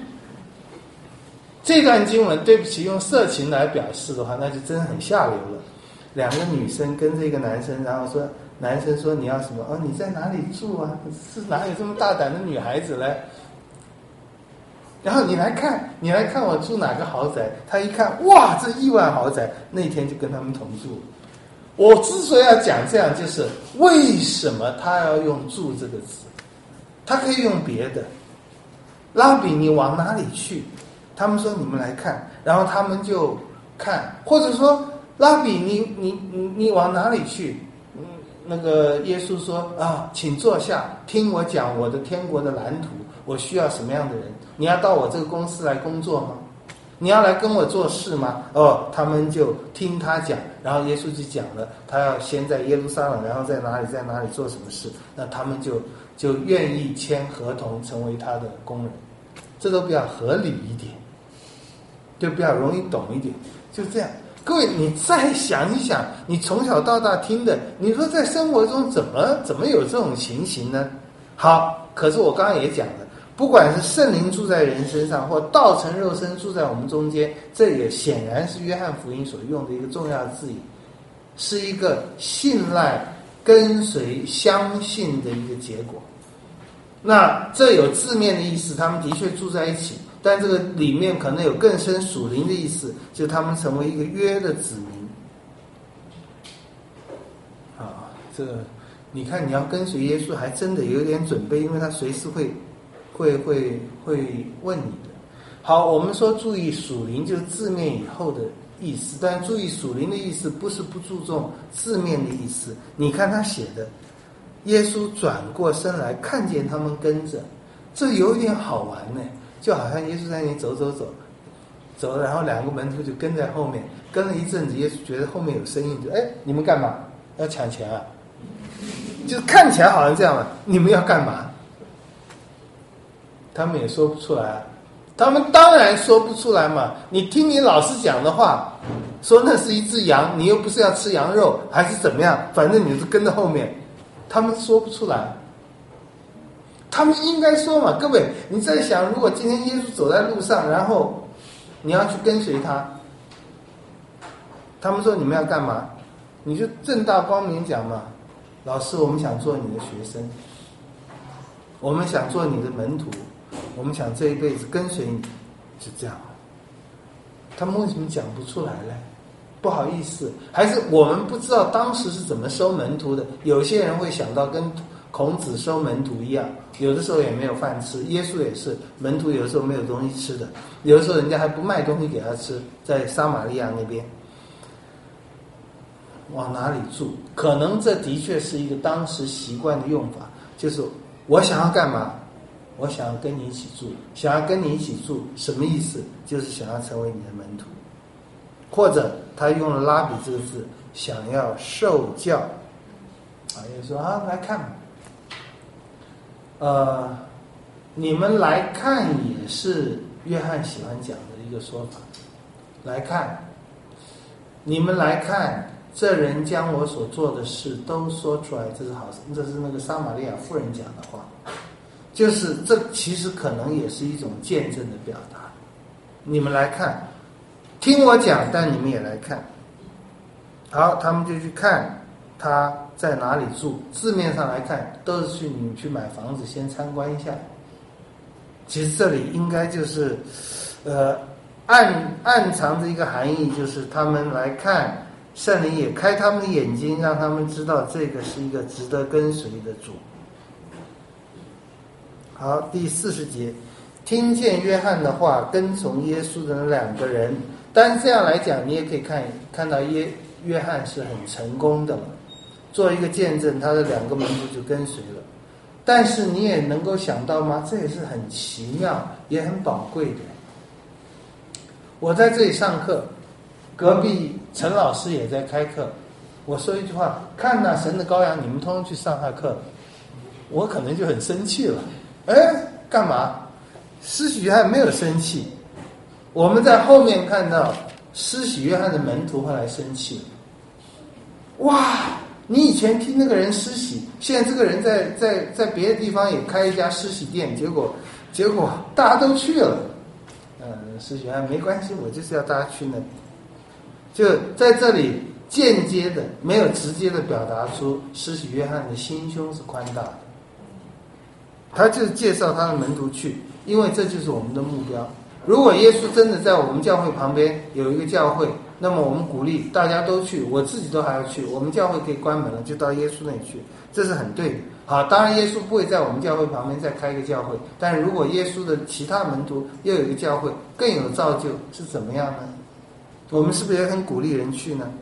这段经文，对不起，用色情来表示的话，那就真的很下流了。2个女生跟这个男生，然后说，男生说你要什么？哦，你在哪里住啊？是哪有这么大胆的女孩子嘞？然后你来看我住哪个豪宅？他一看，哇，这亿万豪宅，那天就跟他们同住。我之所以要讲这样，就是为什么他要用住这个字？他可以用别的。拉比，你往哪里去？他们说你们来看，然后他们就看，或者说拉比，你往哪里去？那个耶稣说啊，请坐下，听我讲我的天国的蓝图，我需要什么样的人？你要到我这个公司来工作吗？你要来跟我做事吗？哦，他们就听他讲，然后耶稣就讲了，他要先在耶路撒冷，然后在哪里做什么事，那他们就愿意签合同成为他的工人，这都比较合理一点，就比较容易懂一点，就这样。各位，你再想一想，你从小到大听的，你说在生活中怎么有这种情形呢？好，可是我刚刚也讲了，不管是圣灵住在人身上，或道成肉身住在我们中间，这也显然是约翰福音所用的一个重要的字眼，是一个信赖、跟随、相信的一个结果。那这有字面的意思，他们的确住在一起，但这个里面可能有更深属灵的意思，就是他们成为一个约的子民。啊，这个你看，你要跟随耶稣，还真的有点准备，因为他随时会问你的。好，我们说注意属灵，就是字面以后的意思，但注意属灵的意思不是不注重字面的意思。你看他写的，耶稣转过身来，看见他们跟着，这有点好玩呢，就好像耶稣在那里走，然后2个门徒就跟在后面，跟了一阵子，耶稣觉得后面有声音，就你们干嘛？要抢钱啊？就是看起来好像这样嘛，你们要干嘛？他们也说不出来，他们当然说不出来嘛。你听你老师讲的话，说那是一只羊，你又不是要吃羊肉，还是怎么样？反正你是跟在后面，他们说不出来。 他们应该说嘛，各位，你在想，如果今天耶稣走在路上，然后你要去跟随他，他们说你们要干嘛？你就正大光明讲嘛，老师，我们想做你的学生，我们想做你的门徒，我们想这一辈子跟随你，就这样。他们为什么讲不出来呢？不好意思，还是我们不知道当时是怎么收门徒的。有些人会想到跟孔子收门徒一样，有的时候也没有饭吃，耶稣也是，门徒有的时候没有东西吃的，有的时候人家还不卖东西给他吃，在撒玛利亚那边往哪里住？可能这的确是一个当时习惯的用法，就是我想要干嘛？我想要跟你一起住，想要跟你一起住，什么意思？就是想要成为你的门徒，或者他用了拉比这个字，想要受教。也就是说来看吧。你们来看也是约翰喜欢讲的一个说法。来看，你们来看，这人将我所做的事都说出来，这是好，这是那个撒玛利亚妇人讲的话。就是这其实可能也是一种见证的表达。你们来看，听我讲，但你们也来看。好，他们就去看他在哪里住。字面上来看，都是你们去买房子先参观一下。其实这里应该就是暗藏着一个含义，就是他们来看，圣灵也开他们的眼睛，让他们知道这个是一个值得跟随的主。好，第40节，听见约翰的话，跟从耶稣的那2个人。当然这样来讲，你也可以看到约翰是很成功的了，做一个见证，他的2个门徒就跟随了。但是你也能够想到吗？这也是很奇妙，也很宝贵的。我在这里上课，隔壁陈老师也在开课，我说一句话，看哪，神的羔羊，你们通通去上他课，我可能就很生气了。干嘛？施洗约翰没有生气，我们在后面看到施洗约翰的门徒后来生气了。哇，你以前听那个人施洗，现在这个人在别的地方也开一家施洗店，结果大家都去了。施洗约翰没关系，我就是要大家去那里。就在这里间接的，没有直接的表达出施洗约翰的心胸是宽大的。他就介绍他的门徒去，因为这就是我们的目标。如果耶稣真的在我们教会旁边有一个教会，那么我们鼓励大家都去，我自己都还要去。我们教会可以关门了，就到耶稣那里去，这是很对的。好，当然耶稣不会在我们教会旁边再开一个教会，但如果耶稣的其他门徒又有一个教会，更有造就，是怎么样呢？我们是不是也很鼓励人去呢？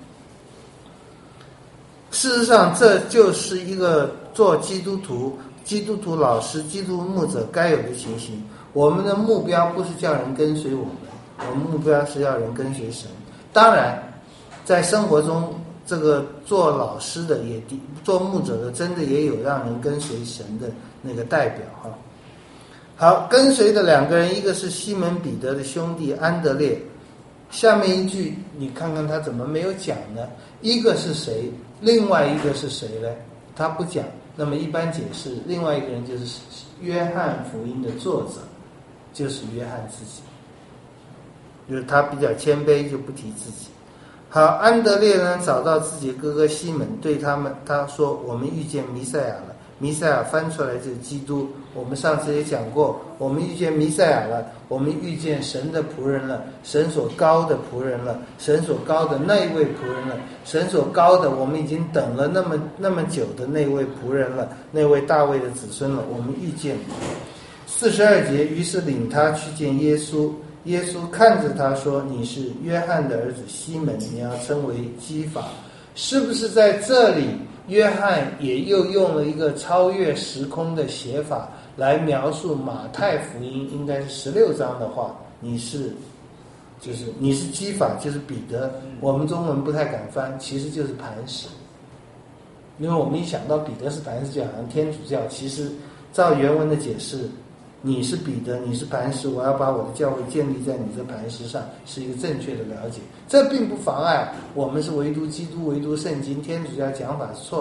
事实上，这就是一个做基督徒老师、基督牧者该有的情形。我们的目标不是叫人跟随我们，我们目标是要人跟随神。当然，在生活中，这个做老师的做牧者的，真的也有让人跟随神的那个代表哈。好，跟随的2个人，一个是西门彼得的兄弟安德烈。下面一句你看看他怎么没有讲呢？一个是谁，另外一个是谁呢？他不讲。那么一般解释，另外一个人就是约翰福音的作者，就是约翰自己，就是他比较谦卑，就不提自己。好，安德烈呢找到自己的哥哥西门，对他说：“我们遇见弥赛亚了。”弥赛亚翻出来就是基督。我们上次也讲过，我们遇见弥赛亚了，我们遇见神的仆人了，神所高的仆人了，神所高的那一位仆人了，神所高的我们已经等了那么久的那位仆人了，那位大卫的子孙了，我们遇见了。42节，于是领他去见耶稣。耶稣看着他说：“你是约翰的儿子西门，你要称为基法。”是不是在这里约翰也又用了一个超越时空的写法来描述马太福音应该是16章的话，你是基法，就是彼得。我们中文不太敢翻，其实就是磐石。因为我们一想到彼得是磐石，就好像天主教。其实照原文的解释，你是彼得，你是磐石，我要把我的教会建立在你这磐石上，是一个正确的了解。这并不妨碍我们是唯独基督、唯独圣经，天主教讲法是错的。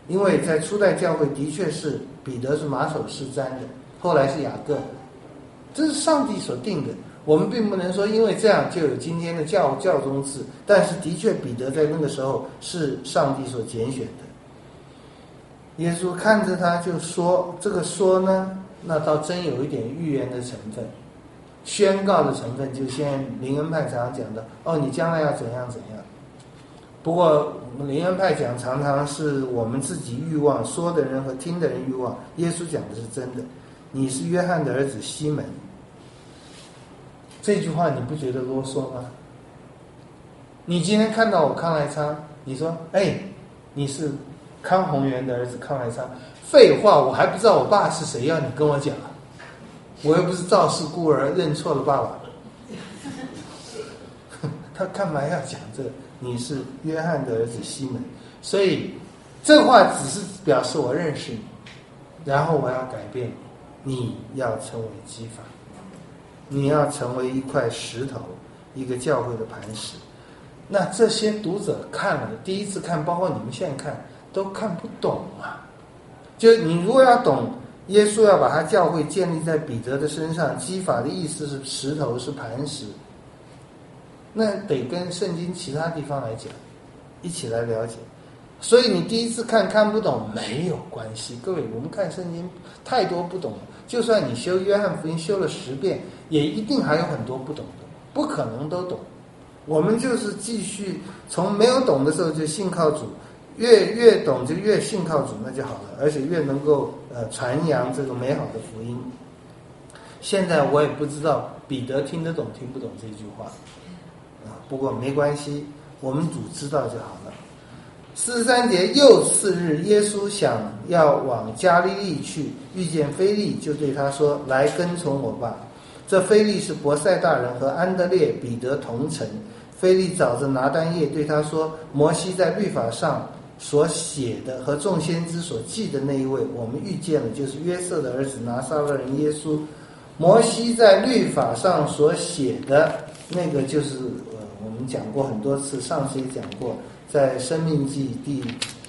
因为在初代教会的确是彼得是马首是瞻的，后来是雅各，这是上帝所定的。我们并不能说因为这样就有今天的教宗制，但是的确彼得在那个时候是上帝所拣选的。耶稣看着他就说，这个说呢，那倒真有一点预言的成分，宣告的成分，就像灵恩派常常讲的，你将来要怎样怎样。不过灵恩派讲常常是我们自己欲望，说的人和听的人欲望，耶稣讲的是真的。你是约翰的儿子西门，这句话你不觉得啰嗦吗？你今天看到我康来昌，你说你是康宏源的儿子康来昌，废话，我还不知道我爸是谁，要你跟我讲，我又不是赵氏孤儿认错了爸爸。他干嘛要讲这个？你是约翰的儿子西门，所以这话只是表示我认识你，然后我要改变你，要成为基法，你要成为一块石头，一个教会的磐石。那这些读者看了第一次看，包括你们现在看，都看不懂啊。就你如果要懂耶稣要把他教会建立在彼得的身上，基法的意思是石头，是磐石，那得跟圣经其他地方来讲，一起来了解。所以你第一次看不懂没有关系，各位，我们看圣经太多不懂了，就算你修约翰福音修了10遍，也一定还有很多不懂的，不可能都懂。我们就是继续从没有懂的时候就信靠主，越懂就越信靠主，那就好了，而且越能够传扬这个美好的福音。现在我也不知道彼得听得懂听不懂这句话不过没关系，我们主知道就好了。43节，又次日，耶稣想要往加利利去，遇见腓利，就对他说，来跟从我吧。这腓利是伯赛大人，和安德烈、彼得同城。腓利找着拿单业，对他说，摩西在律法上所写的和众先知所记的那一位，我们遇见了，就是约瑟的儿子拿撒勒人耶稣。摩西在律法上所写的那个就是我们讲过很多次，上次也讲过，在申命记第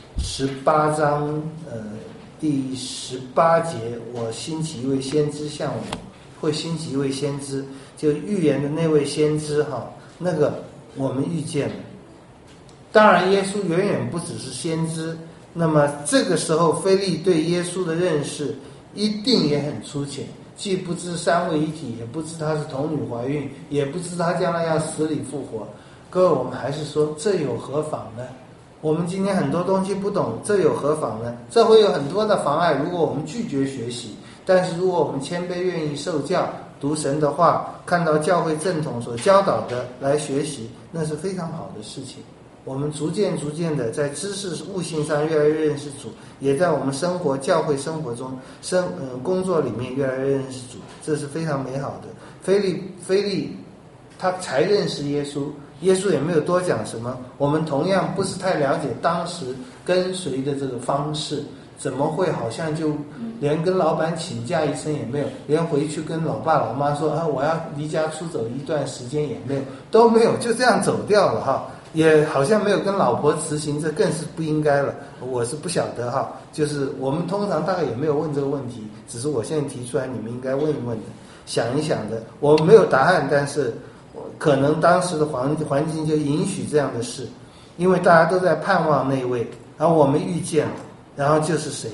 18章第18节，我兴起一位先知向我，会兴起一位先知，就预言的那位先知那个我们遇见了。当然耶稣远远不只是先知，那么这个时候腓利对耶稣的认识一定也很粗浅，既不知三位一体，也不知他是童女怀孕，也不知他将来要死里复活。各位，我们还是说这有何妨呢？我们今天很多东西不懂，这有何妨呢？这会有很多的妨碍，如果我们拒绝学习。但是如果我们谦卑愿意受教，读神的话，看到教会正统所教导的来学习，那是非常好的事情。我们逐渐的在知识悟性上越来越认识主，也在我们生活教会生活中工作里面越来越认识主，这是非常美好的。腓利他才认识耶稣，耶稣也没有多讲什么。我们同样不是太了解当时跟随的这个方式，怎么会好像就连跟老板请假一声也没有，连回去跟老爸老妈说我要离家出走一段时间也没有，都没有，就这样走掉了也好像没有跟老婆辞行，这更是不应该了。我是不晓得就是我们通常大概也没有问这个问题，只是我现在提出来，你们应该问一问的，想一想的。我没有答案，但是可能当时的环境就允许这样的事，因为大家都在盼望那位，然后我们遇见了，然后就是谁？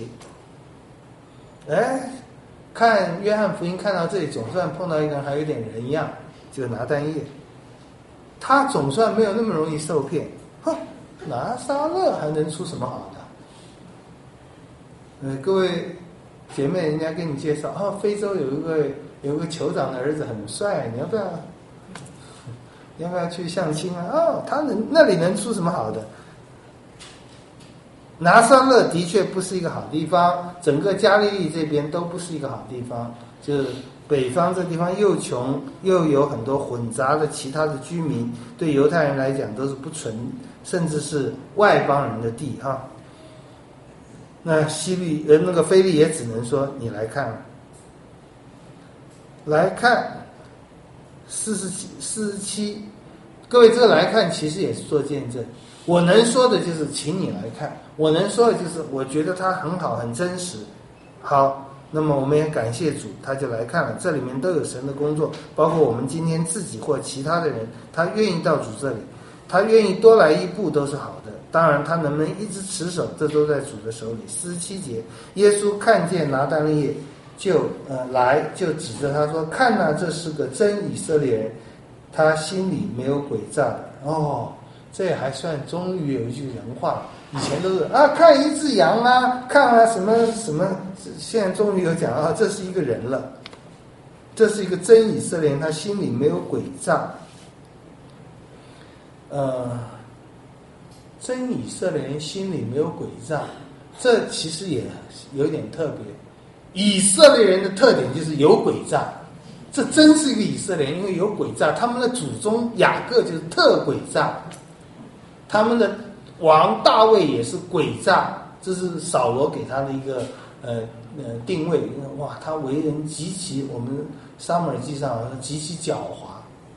看约翰福音看到这里，总算碰到一个人还有点人样，就是拿单业。他总算没有那么容易受骗。拿撒勒还能出什么好的？各位姐妹，人家给你介绍非洲有一个酋长的儿子很帅，你要不要去相亲啊？他那里能出什么好的？拿撒勒的确不是一个好地方，整个加利利这边都不是一个好地方，就是北方这地方又穷又有很多混杂的其他的居民，对犹太人来讲都是不纯，甚至是外邦人的地那那个腓利也只能说你来看47，各位这个来看其实也是做见证。 我能说的就是请你来看，我能说的就是我觉得它很好，很真实。好，那么我们也感谢主，他就来看了，这里面都有神的工作，包括我们今天自己或其他的人，他愿意到主这里，他愿意多来一步都是好的。当然他能不能一直持守，这都在主的手里。47节，耶稣看见拿但业就就指着他说，看哪，这是个真以色列人，他心里没有诡诈的。哦，这也还算终于有一句人话，以前都是看一只羊啊，看什么什么，现在终于有讲这是一个人了，这是一个真以色列人，他心里没有诡诈。真以色列人心里没有诡诈，这其实也有点特别。以色列人的特点就是有诡诈，这真是一个以色列人，因为有诡诈，他们的祖宗雅各就是特诡诈，他们的王大卫也是诡诈，这是扫罗给他的一个定位。哇，他为人极其，我们撒母耳记上极其狡猾，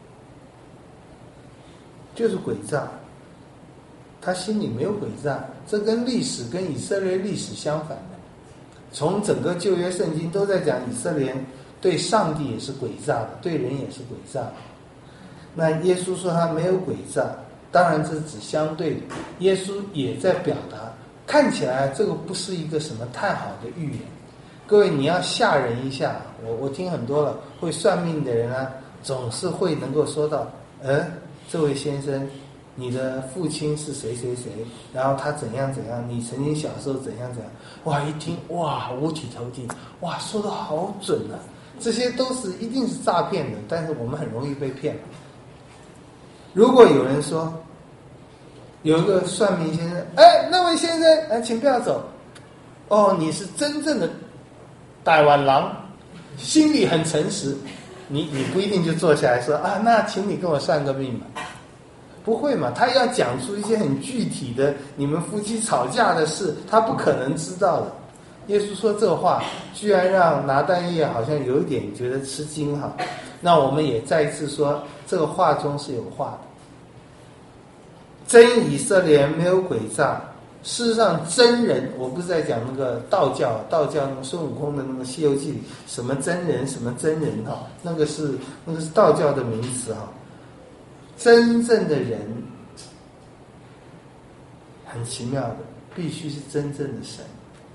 就是诡诈。他心里没有诡诈，这跟历史跟以色列历史相反的。从整个旧约圣经都在讲以色列人对上帝也是诡诈的，对人也是诡诈的。那耶稣说他没有诡诈，当然这是指相对的。耶稣也在表达，看起来这个不是一个什么太好的预言。各位你要吓人一下，我听很多了，会算命的人总是会能够说到，这位先生，你的父亲是谁谁谁，然后他怎样怎样，你曾经小时候怎样怎样，哇，一听哇五体投地，哇，说得好准啊！这些都是一定是诈骗的，但是我们很容易被骗了。如果有人说有一个算命先生，那位先生，请不要走，你是真正的台湾狼，心里很诚实，你不一定就坐下来说那请你跟我算个命吧。不会嘛，他要讲出一些很具体的你们夫妻吵架的事，他不可能知道的。耶稣说这话居然让拿但业好像有一点觉得吃惊哈。那我们也再一次说，这个话中是有话的。真以色列人没有诡诈，事实上真人，我不是在讲那个道教那个孙悟空的那个西游记里什么真人什么真人哈，那个是道教的名词哈。真正的人很奇妙的，必须是真正的神。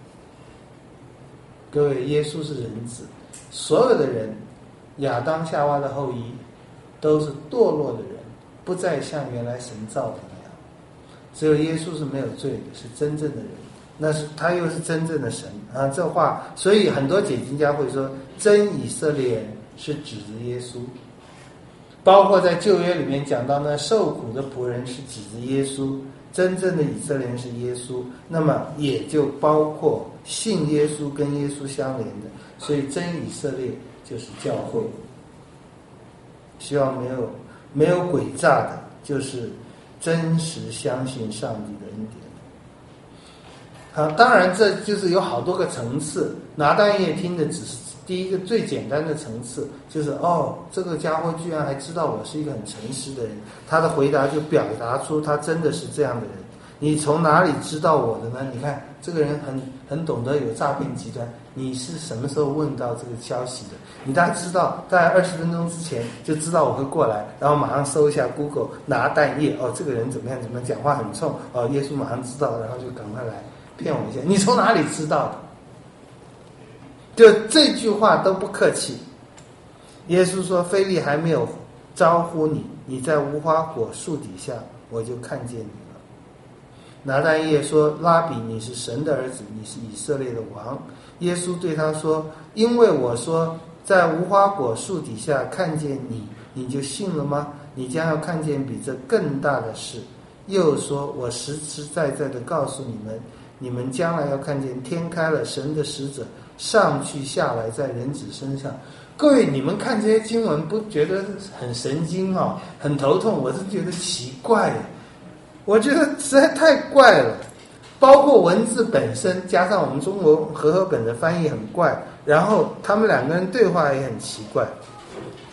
各位，耶稣是人子，所有的人，亚当夏娃的后裔都是堕落的人，不再像原来神造的那样。只有耶稣是没有罪的，是真正的人，那是他又是真正的神啊！这话，所以很多解经家会说，真以色列人是指着耶稣。包括在旧约里面讲到那受苦的仆人是指着耶稣，真正的以色列人是耶稣，那么也就包括信耶稣跟耶稣相连的，所以真以色列就是教会。希望没有诡诈的，就是真实相信上帝的恩典。好，当然这就是有好多个层次，拿但业听的只是第一个最简单的层次，就是这个家伙居然还知道我是一个很诚实的人，他的回答就表达出他真的是这样的人。你从哪里知道我的呢？你看这个人很懂得有诈骗集团，你是什么时候问到这个消息的？你大概知道，大概20分钟之前就知道我会过来，然后马上搜一下 Google 拿但业，这个人怎么样讲话很冲，耶稣马上知道，然后就赶快来骗我一下。你从哪里知道的？就这句话都不客气。耶稣说，腓力还没有招呼你，你在无花果树底下，我就看见你了。拿但业说，拉比，你是神的儿子，你是以色列的王。耶稣对他说，因为我说在无花果树底下看见你，你就信了吗？你将要看见比这更大的事。又说，我实实在在的告诉你们，你们将来要看见天开了，神的使者上去下来在人子身上。各位，你们看这些经文不觉得很神经很头痛？我是觉得奇怪，我觉得实在太怪了。包括文字本身，加上我们中国和合本的翻译很怪，然后他们两个人对话也很奇怪。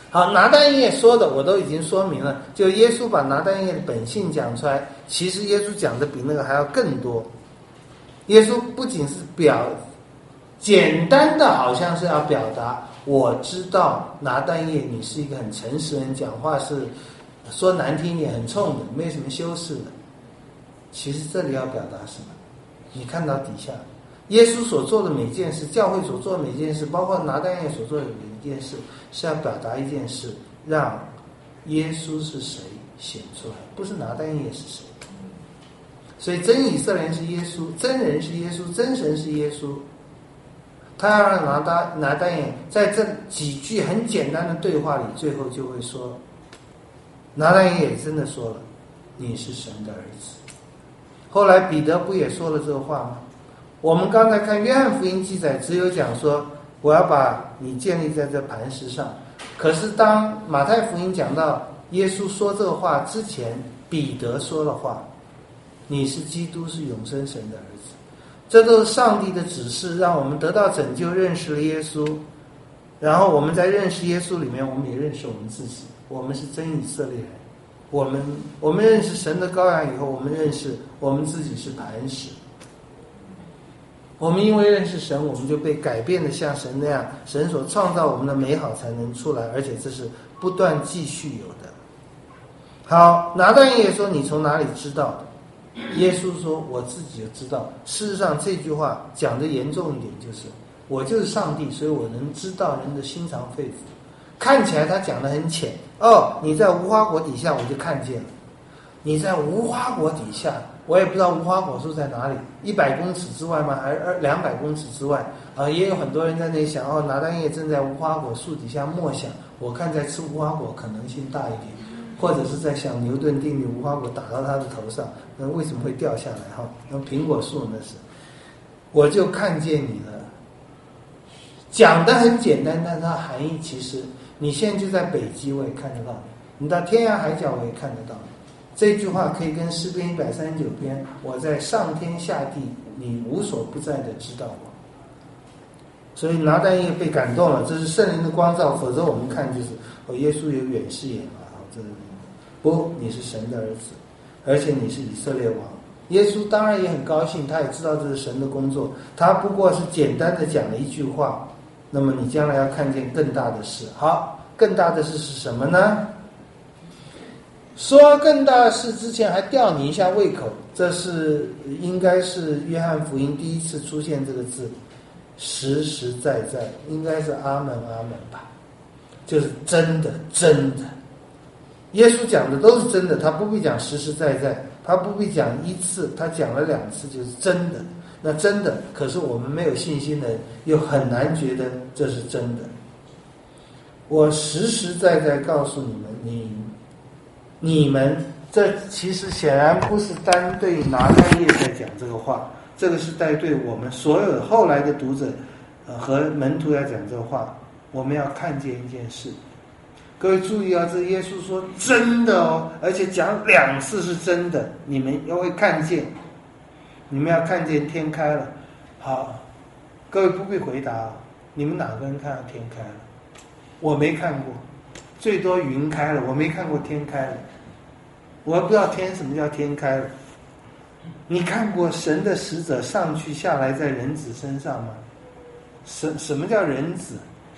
好，拿但业说的我都已经说明了，就耶稣把拿但业的本性讲出来，其实耶稣讲的比那个还要更多。耶稣不仅是简单的好像是要表达，我知道拿但业你是一个很诚实的人，讲话是说难听一点很冲的，没有什么修饰的。其实这里要表达什么？你看到底下耶稣所做的每件事，教会所做的每件事，包括拿但业所做的每件事，是要表达一件事，让耶稣是谁显出来，不是拿但业是谁。所以真以色列人是耶稣，真人是耶稣，真神是耶稣。他要让拿但业在这几句很简单的对话里，最后就会说，拿但业也真的说了，你是神的儿子。后来彼得不也说了这个话吗？我们刚才看约翰福音记载，只有讲说我要把你建立在这磐石上。可是当马太福音讲到耶稣说这个话之前，彼得说了话，你是基督，是永生神的儿子。这都是上帝的指示，让我们得到拯救，认识了耶稣。然后我们在认识耶稣里面，我们也认识我们自己，我们是真以色列人。我们认识神的羔羊以后，我们认识我们自己是磐石。我们因为认识神，我们就被改变的像神那样，神所创造我们的美好才能出来，而且这是不断继续有的。好，拿但业说你从哪里知道的？耶稣说我自己就知道。事实上这句话讲的严重一点，就是我就是上帝，所以我能知道人的心肠肺腑。看起来他讲得很浅，你在无花果底下我就看见了，你在无花果底下，我也不知道无花果树在哪里，100公尺之外吗？还是200公尺之外？也有很多人在那里想，拿但业正在无花果树底下默想，我看在吃无花果可能性大一点，或者是在想牛顿定律，无花果打到他的头上，那为什么会掉下来？那苹果树那是，我就看见你了。讲得很简单，但它含义其实，你现在就在北极，我也看得到你；你到天涯海角，我也看得到你。这句话可以跟诗篇139篇，我在上天下地，你无所不在的知道我。所以拿但业被感动了，这是圣灵的光照，否则我们看就是耶稣有远视眼不，你是神的儿子，而且你是以色列王。耶稣当然也很高兴，他也知道这是神的工作，他不过是简单的讲了一句话，那么你将来要看见更大的事。好，更大的事是什么呢？说更大的事之前还吊你一下胃口，这是应该是约翰福音第一次出现这个字，实实在在，应该是阿门阿门吧，就是真的真的。耶稣讲的都是真的，他不必讲实实在在，他不必讲一次，他讲了2次就是真的。那真的，可是我们没有信心的人又很难觉得这是真的。我实实在在告诉你们，你们这其实显然不是单对拿但业在讲这个话，这个是在对我们所有后来的读者和门徒要讲这个话。我们要看见一件事，各位注意这耶稣说真的而且讲2次是真的，你们要会看见，你们要看见天开了。好，各位不必回答，你们哪个人看到天开了？我没看过，最多云开了，我没看过天开了。我也不知道什么叫天开了。你看过神的使者上去下来在人子身上吗？什么叫人子？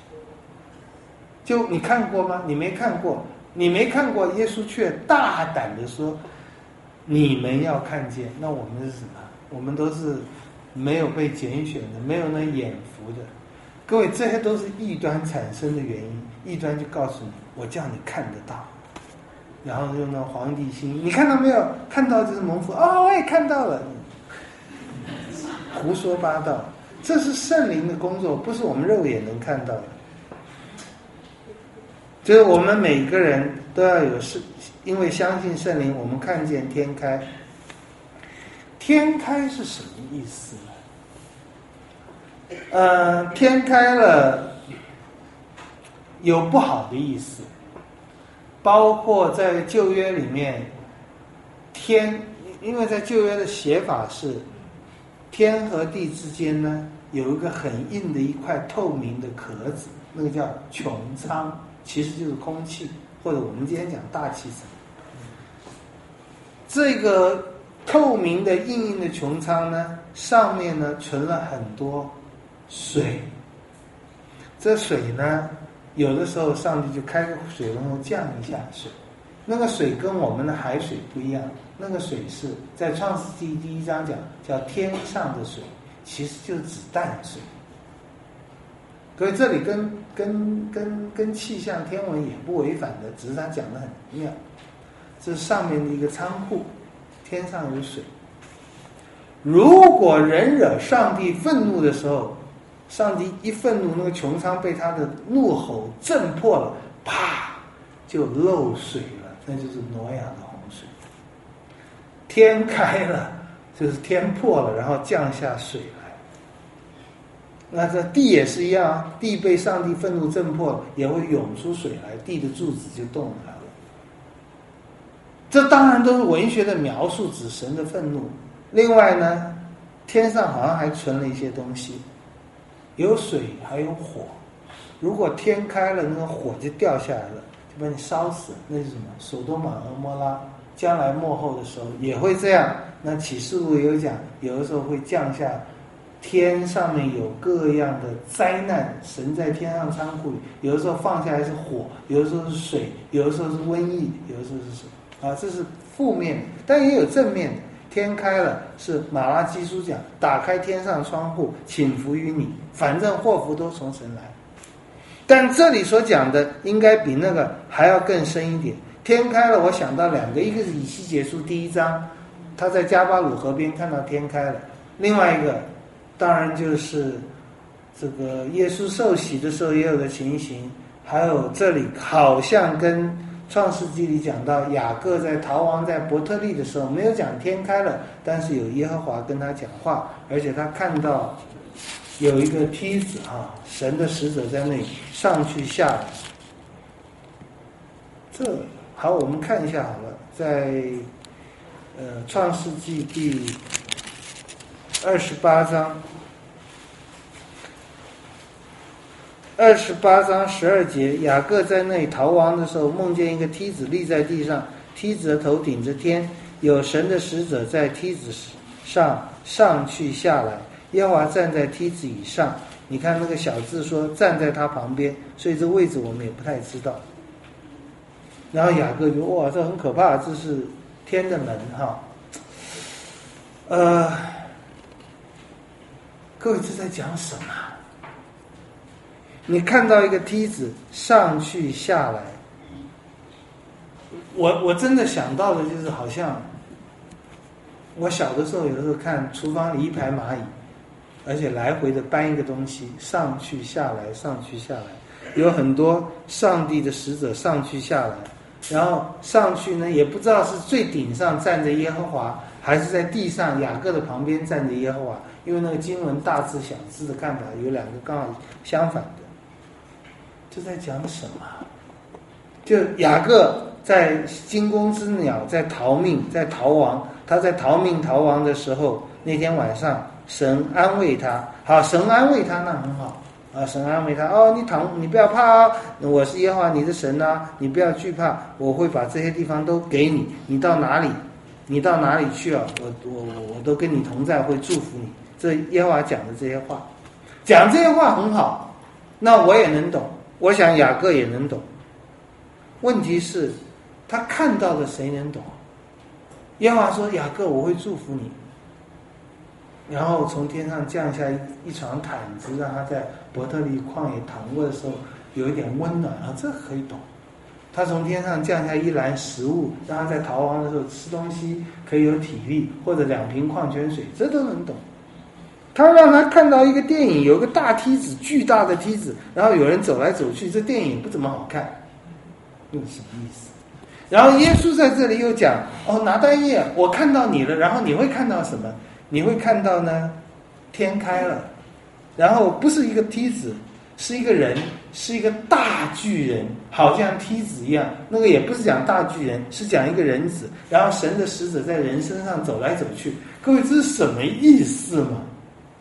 就你看过吗？你没看过，你没看过，耶稣却大胆的说你们要看见。那我们是什么？我们都是没有被拣选的，没有那眼福的。各位，这些都是异端产生的原因。异端就告诉你，我叫你看得到，然后用那皇帝心，你看到没有？看到就是蒙福。我也看到了，胡说八道。这是圣灵的工作，不是我们肉眼能看到的。就是我们每个人都要有因为相信圣灵，我们看见天开。天开是什么意思呢？天开了有不好的意思，包括在旧约里面，因为在旧约的写法是天和地之间呢有一个很硬的一块透明的壳子，那个叫穹苍。 其实就是空气，或者我们今天讲大气层。这个透明的硬硬的穹苍呢，上面呢存了很多水。这水呢，有的时候上帝就开个水龙头降一下水，那个水跟我们的海水不一样，那个水是在创世纪第1章讲叫天上的水，其实就是指淡水。所以这里跟气象天文也不违反的，只是他讲得很妙。这是上面的一个仓库，天上有水。如果人惹上帝愤怒的时候，上帝一愤怒，那个穹苍被他的怒吼震破了，啪就漏水了，那就是挪亚的洪水。天开了，就是天破了，然后降下水来。那这地也是一样啊，地被上帝愤怒震破了，也会涌出水来，地的柱子就动来了。这当然都是文学的描述，指神的愤怒。另外呢，天上好像还存了一些东西，有水还有火。如果天开了，那个火就掉下来了，就把你烧死。那是什么？索多玛俄摩拉将来末后的时候也会这样。那启示录有讲，有的时候会降下天上面有各样的灾难，神在天上仓库里，有的时候放下来是火，有的时候是水，有的时候是瘟疫，有的时候是什么啊？这是负面的，但也有正面的。天开了，是马拉基书讲，打开天上窗户，请福于你，反正祸福都从神来。但这里所讲的应该比那个还要更深一点。天开了，我想到两个，一个是以西结书第1章，他在加巴鲁河边看到天开了；另外一个，当然就是这个耶稣受洗的时候也有的情形，还有这里好像跟创世纪里讲到雅各在逃亡在伯特利的时候，没有讲天开了，但是有耶和华跟他讲话，而且他看到有一个梯子啊，神的使者在那里上去下来。这好，我们看一下好了，在创世纪第28章12节，雅各在那里逃亡的时候，梦见一个梯子立在地上，梯子的头顶着天，有神的使者在梯子上上去下来，耶和华站在梯子以上。你看那个小字说站在他旁边，所以这位置我们也不太知道。然后雅各就哇，这很可怕，这是天的门哈。各位这在讲什么？你看到一个梯子上去下来，我真的想到的就是好像我小的时候有的时候看厨房里一排蚂蚁，而且来回的搬一个东西上去下来上去下来，有很多上帝的使者上去下来，然后上去呢也不知道是最顶上站着耶和华，还是在地上雅各的旁边站着耶和华，因为那个经文大字小字的看法有两个刚好相反的。这在讲什么？就雅各在惊弓之鸟在逃命在逃亡，他在逃命逃亡的时候，那天晚上神安慰他，好，神安慰他那很好啊，神安慰他哦，你不要怕啊，我是耶和华你的神啊，你不要惧怕，我会把这些地方都给你，你到哪里去啊，我都跟你同在，会祝福你。这耶和华讲的这些话，讲这些话很好，那我也能懂，我想雅各也能懂。问题是他看到的谁能懂？耶和华说雅各我会祝福你，然后从天上降下一床毯子，让他在伯特利旷野躺卧的时候有一点温暖啊，这可以懂。他从天上降下一篮食物，让他在逃亡的时候吃东西可以有体力，或者2瓶矿泉水，这都能懂。他让他看到一个电影，有个大梯子，巨大的梯子，然后有人走来走去，这电影不怎么好看，那什么意思？然后耶稣在这里又讲哦，拿单叶，我看到你了，然后你会看到什么？你会看到呢，天开了，然后不是一个梯子，是一个人，是一个大巨人，好像梯子一样。那个也不是讲大巨人，是讲一个人子，然后神的使者在人身上走来走去。各位，这是什么意思吗？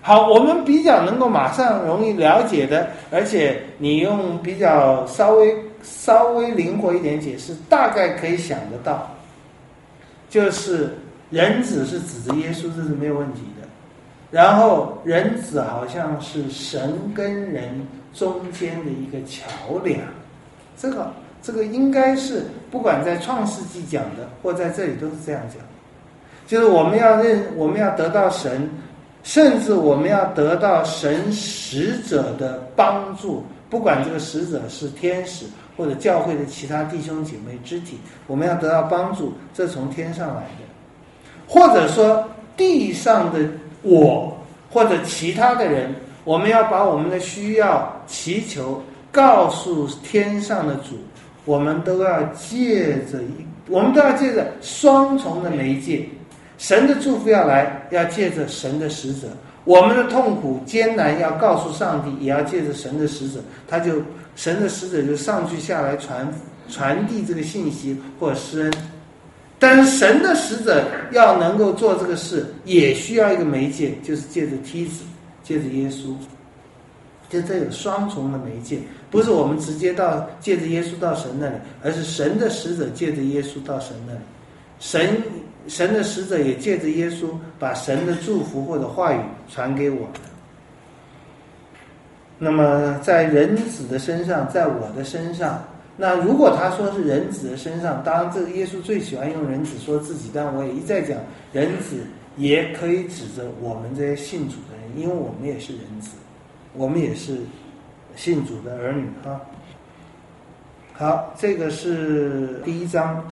好，我们比较能够马上容易了解的，而且你用比较稍微灵活一点解释，大概可以想得到，就是人子是指着耶稣，这是没有问题的。然后人子好像是神跟人中间的一个桥梁，这个应该是不管在创世纪讲的，或在这里都是这样讲，就是我们要得到神，甚至我们要得到神使者的帮助，不管这个使者是天使或者教会的其他弟兄姐妹肢体，我们要得到帮助，这从天上来的，或者说地上的我或者其他的人，我们要把我们的需要祈求告诉天上的主，我们都要借着双重的媒介，神的祝福要来，要借着神的使者，我们的痛苦艰难要告诉上帝，也要借着神的使者，神的使者就上去下来传递这个信息或者施恩。但是神的使者要能够做这个事，也需要一个媒介，就是借着梯子，借着耶稣。就这有双重的媒介，不是我们直接借着耶稣到神那里，而是神的使者借着耶稣到神那里，神的使者也借着耶稣把神的祝福或者话语传给我们。那么在人子的身上，在我的身上，那如果他说是人子的身上，当然这个耶稣最喜欢用人子说自己，但我也一再讲，人子也可以指着我们这些信主的人，因为我们也是人子，我们也是信主的儿女啊。好，这个是第一章。